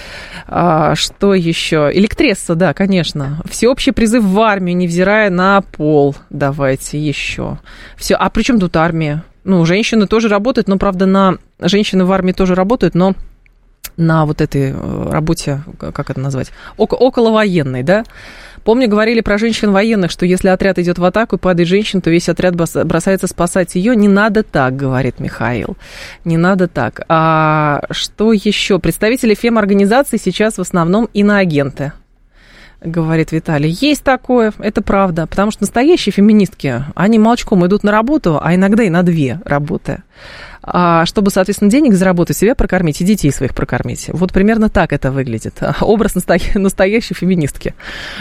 А, что еще? Электресса, да, конечно. Всеобщий призыв в армию, невзирая на пол. Давайте еще. Все. А при чем тут армия? Ну, женщины тоже работают, но, правда, на... Женщины в армии тоже работают, но на вот этой работе, как это назвать? Око... Околовоенной, да? Помню, говорили про женщин военных, что если отряд идет в атаку и падает женщина, то весь отряд бросается спасать ее. Не надо так, говорит Михаил. Не надо так. А что еще? Представители фем-организаций сейчас в основном иноагенты, говорит Виталий. Есть такое, это правда. Потому что настоящие феминистки, они молчком идут на работу, а иногда и на две работы. А чтобы, соответственно, денег заработать, себя прокормить и детей своих прокормить. Вот примерно так это выглядит. Образ настоя- настоящей феминистки.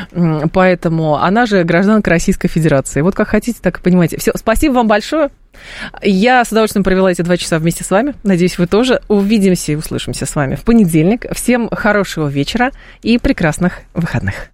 Поэтому она же гражданка Российской Федерации. Вот как хотите, так и понимаете. Все, спасибо вам большое. Я с удовольствием провела эти два часа вместе с вами. Надеюсь, вы тоже. Увидимся и услышимся с вами в понедельник. Всем хорошего вечера и прекрасных выходных.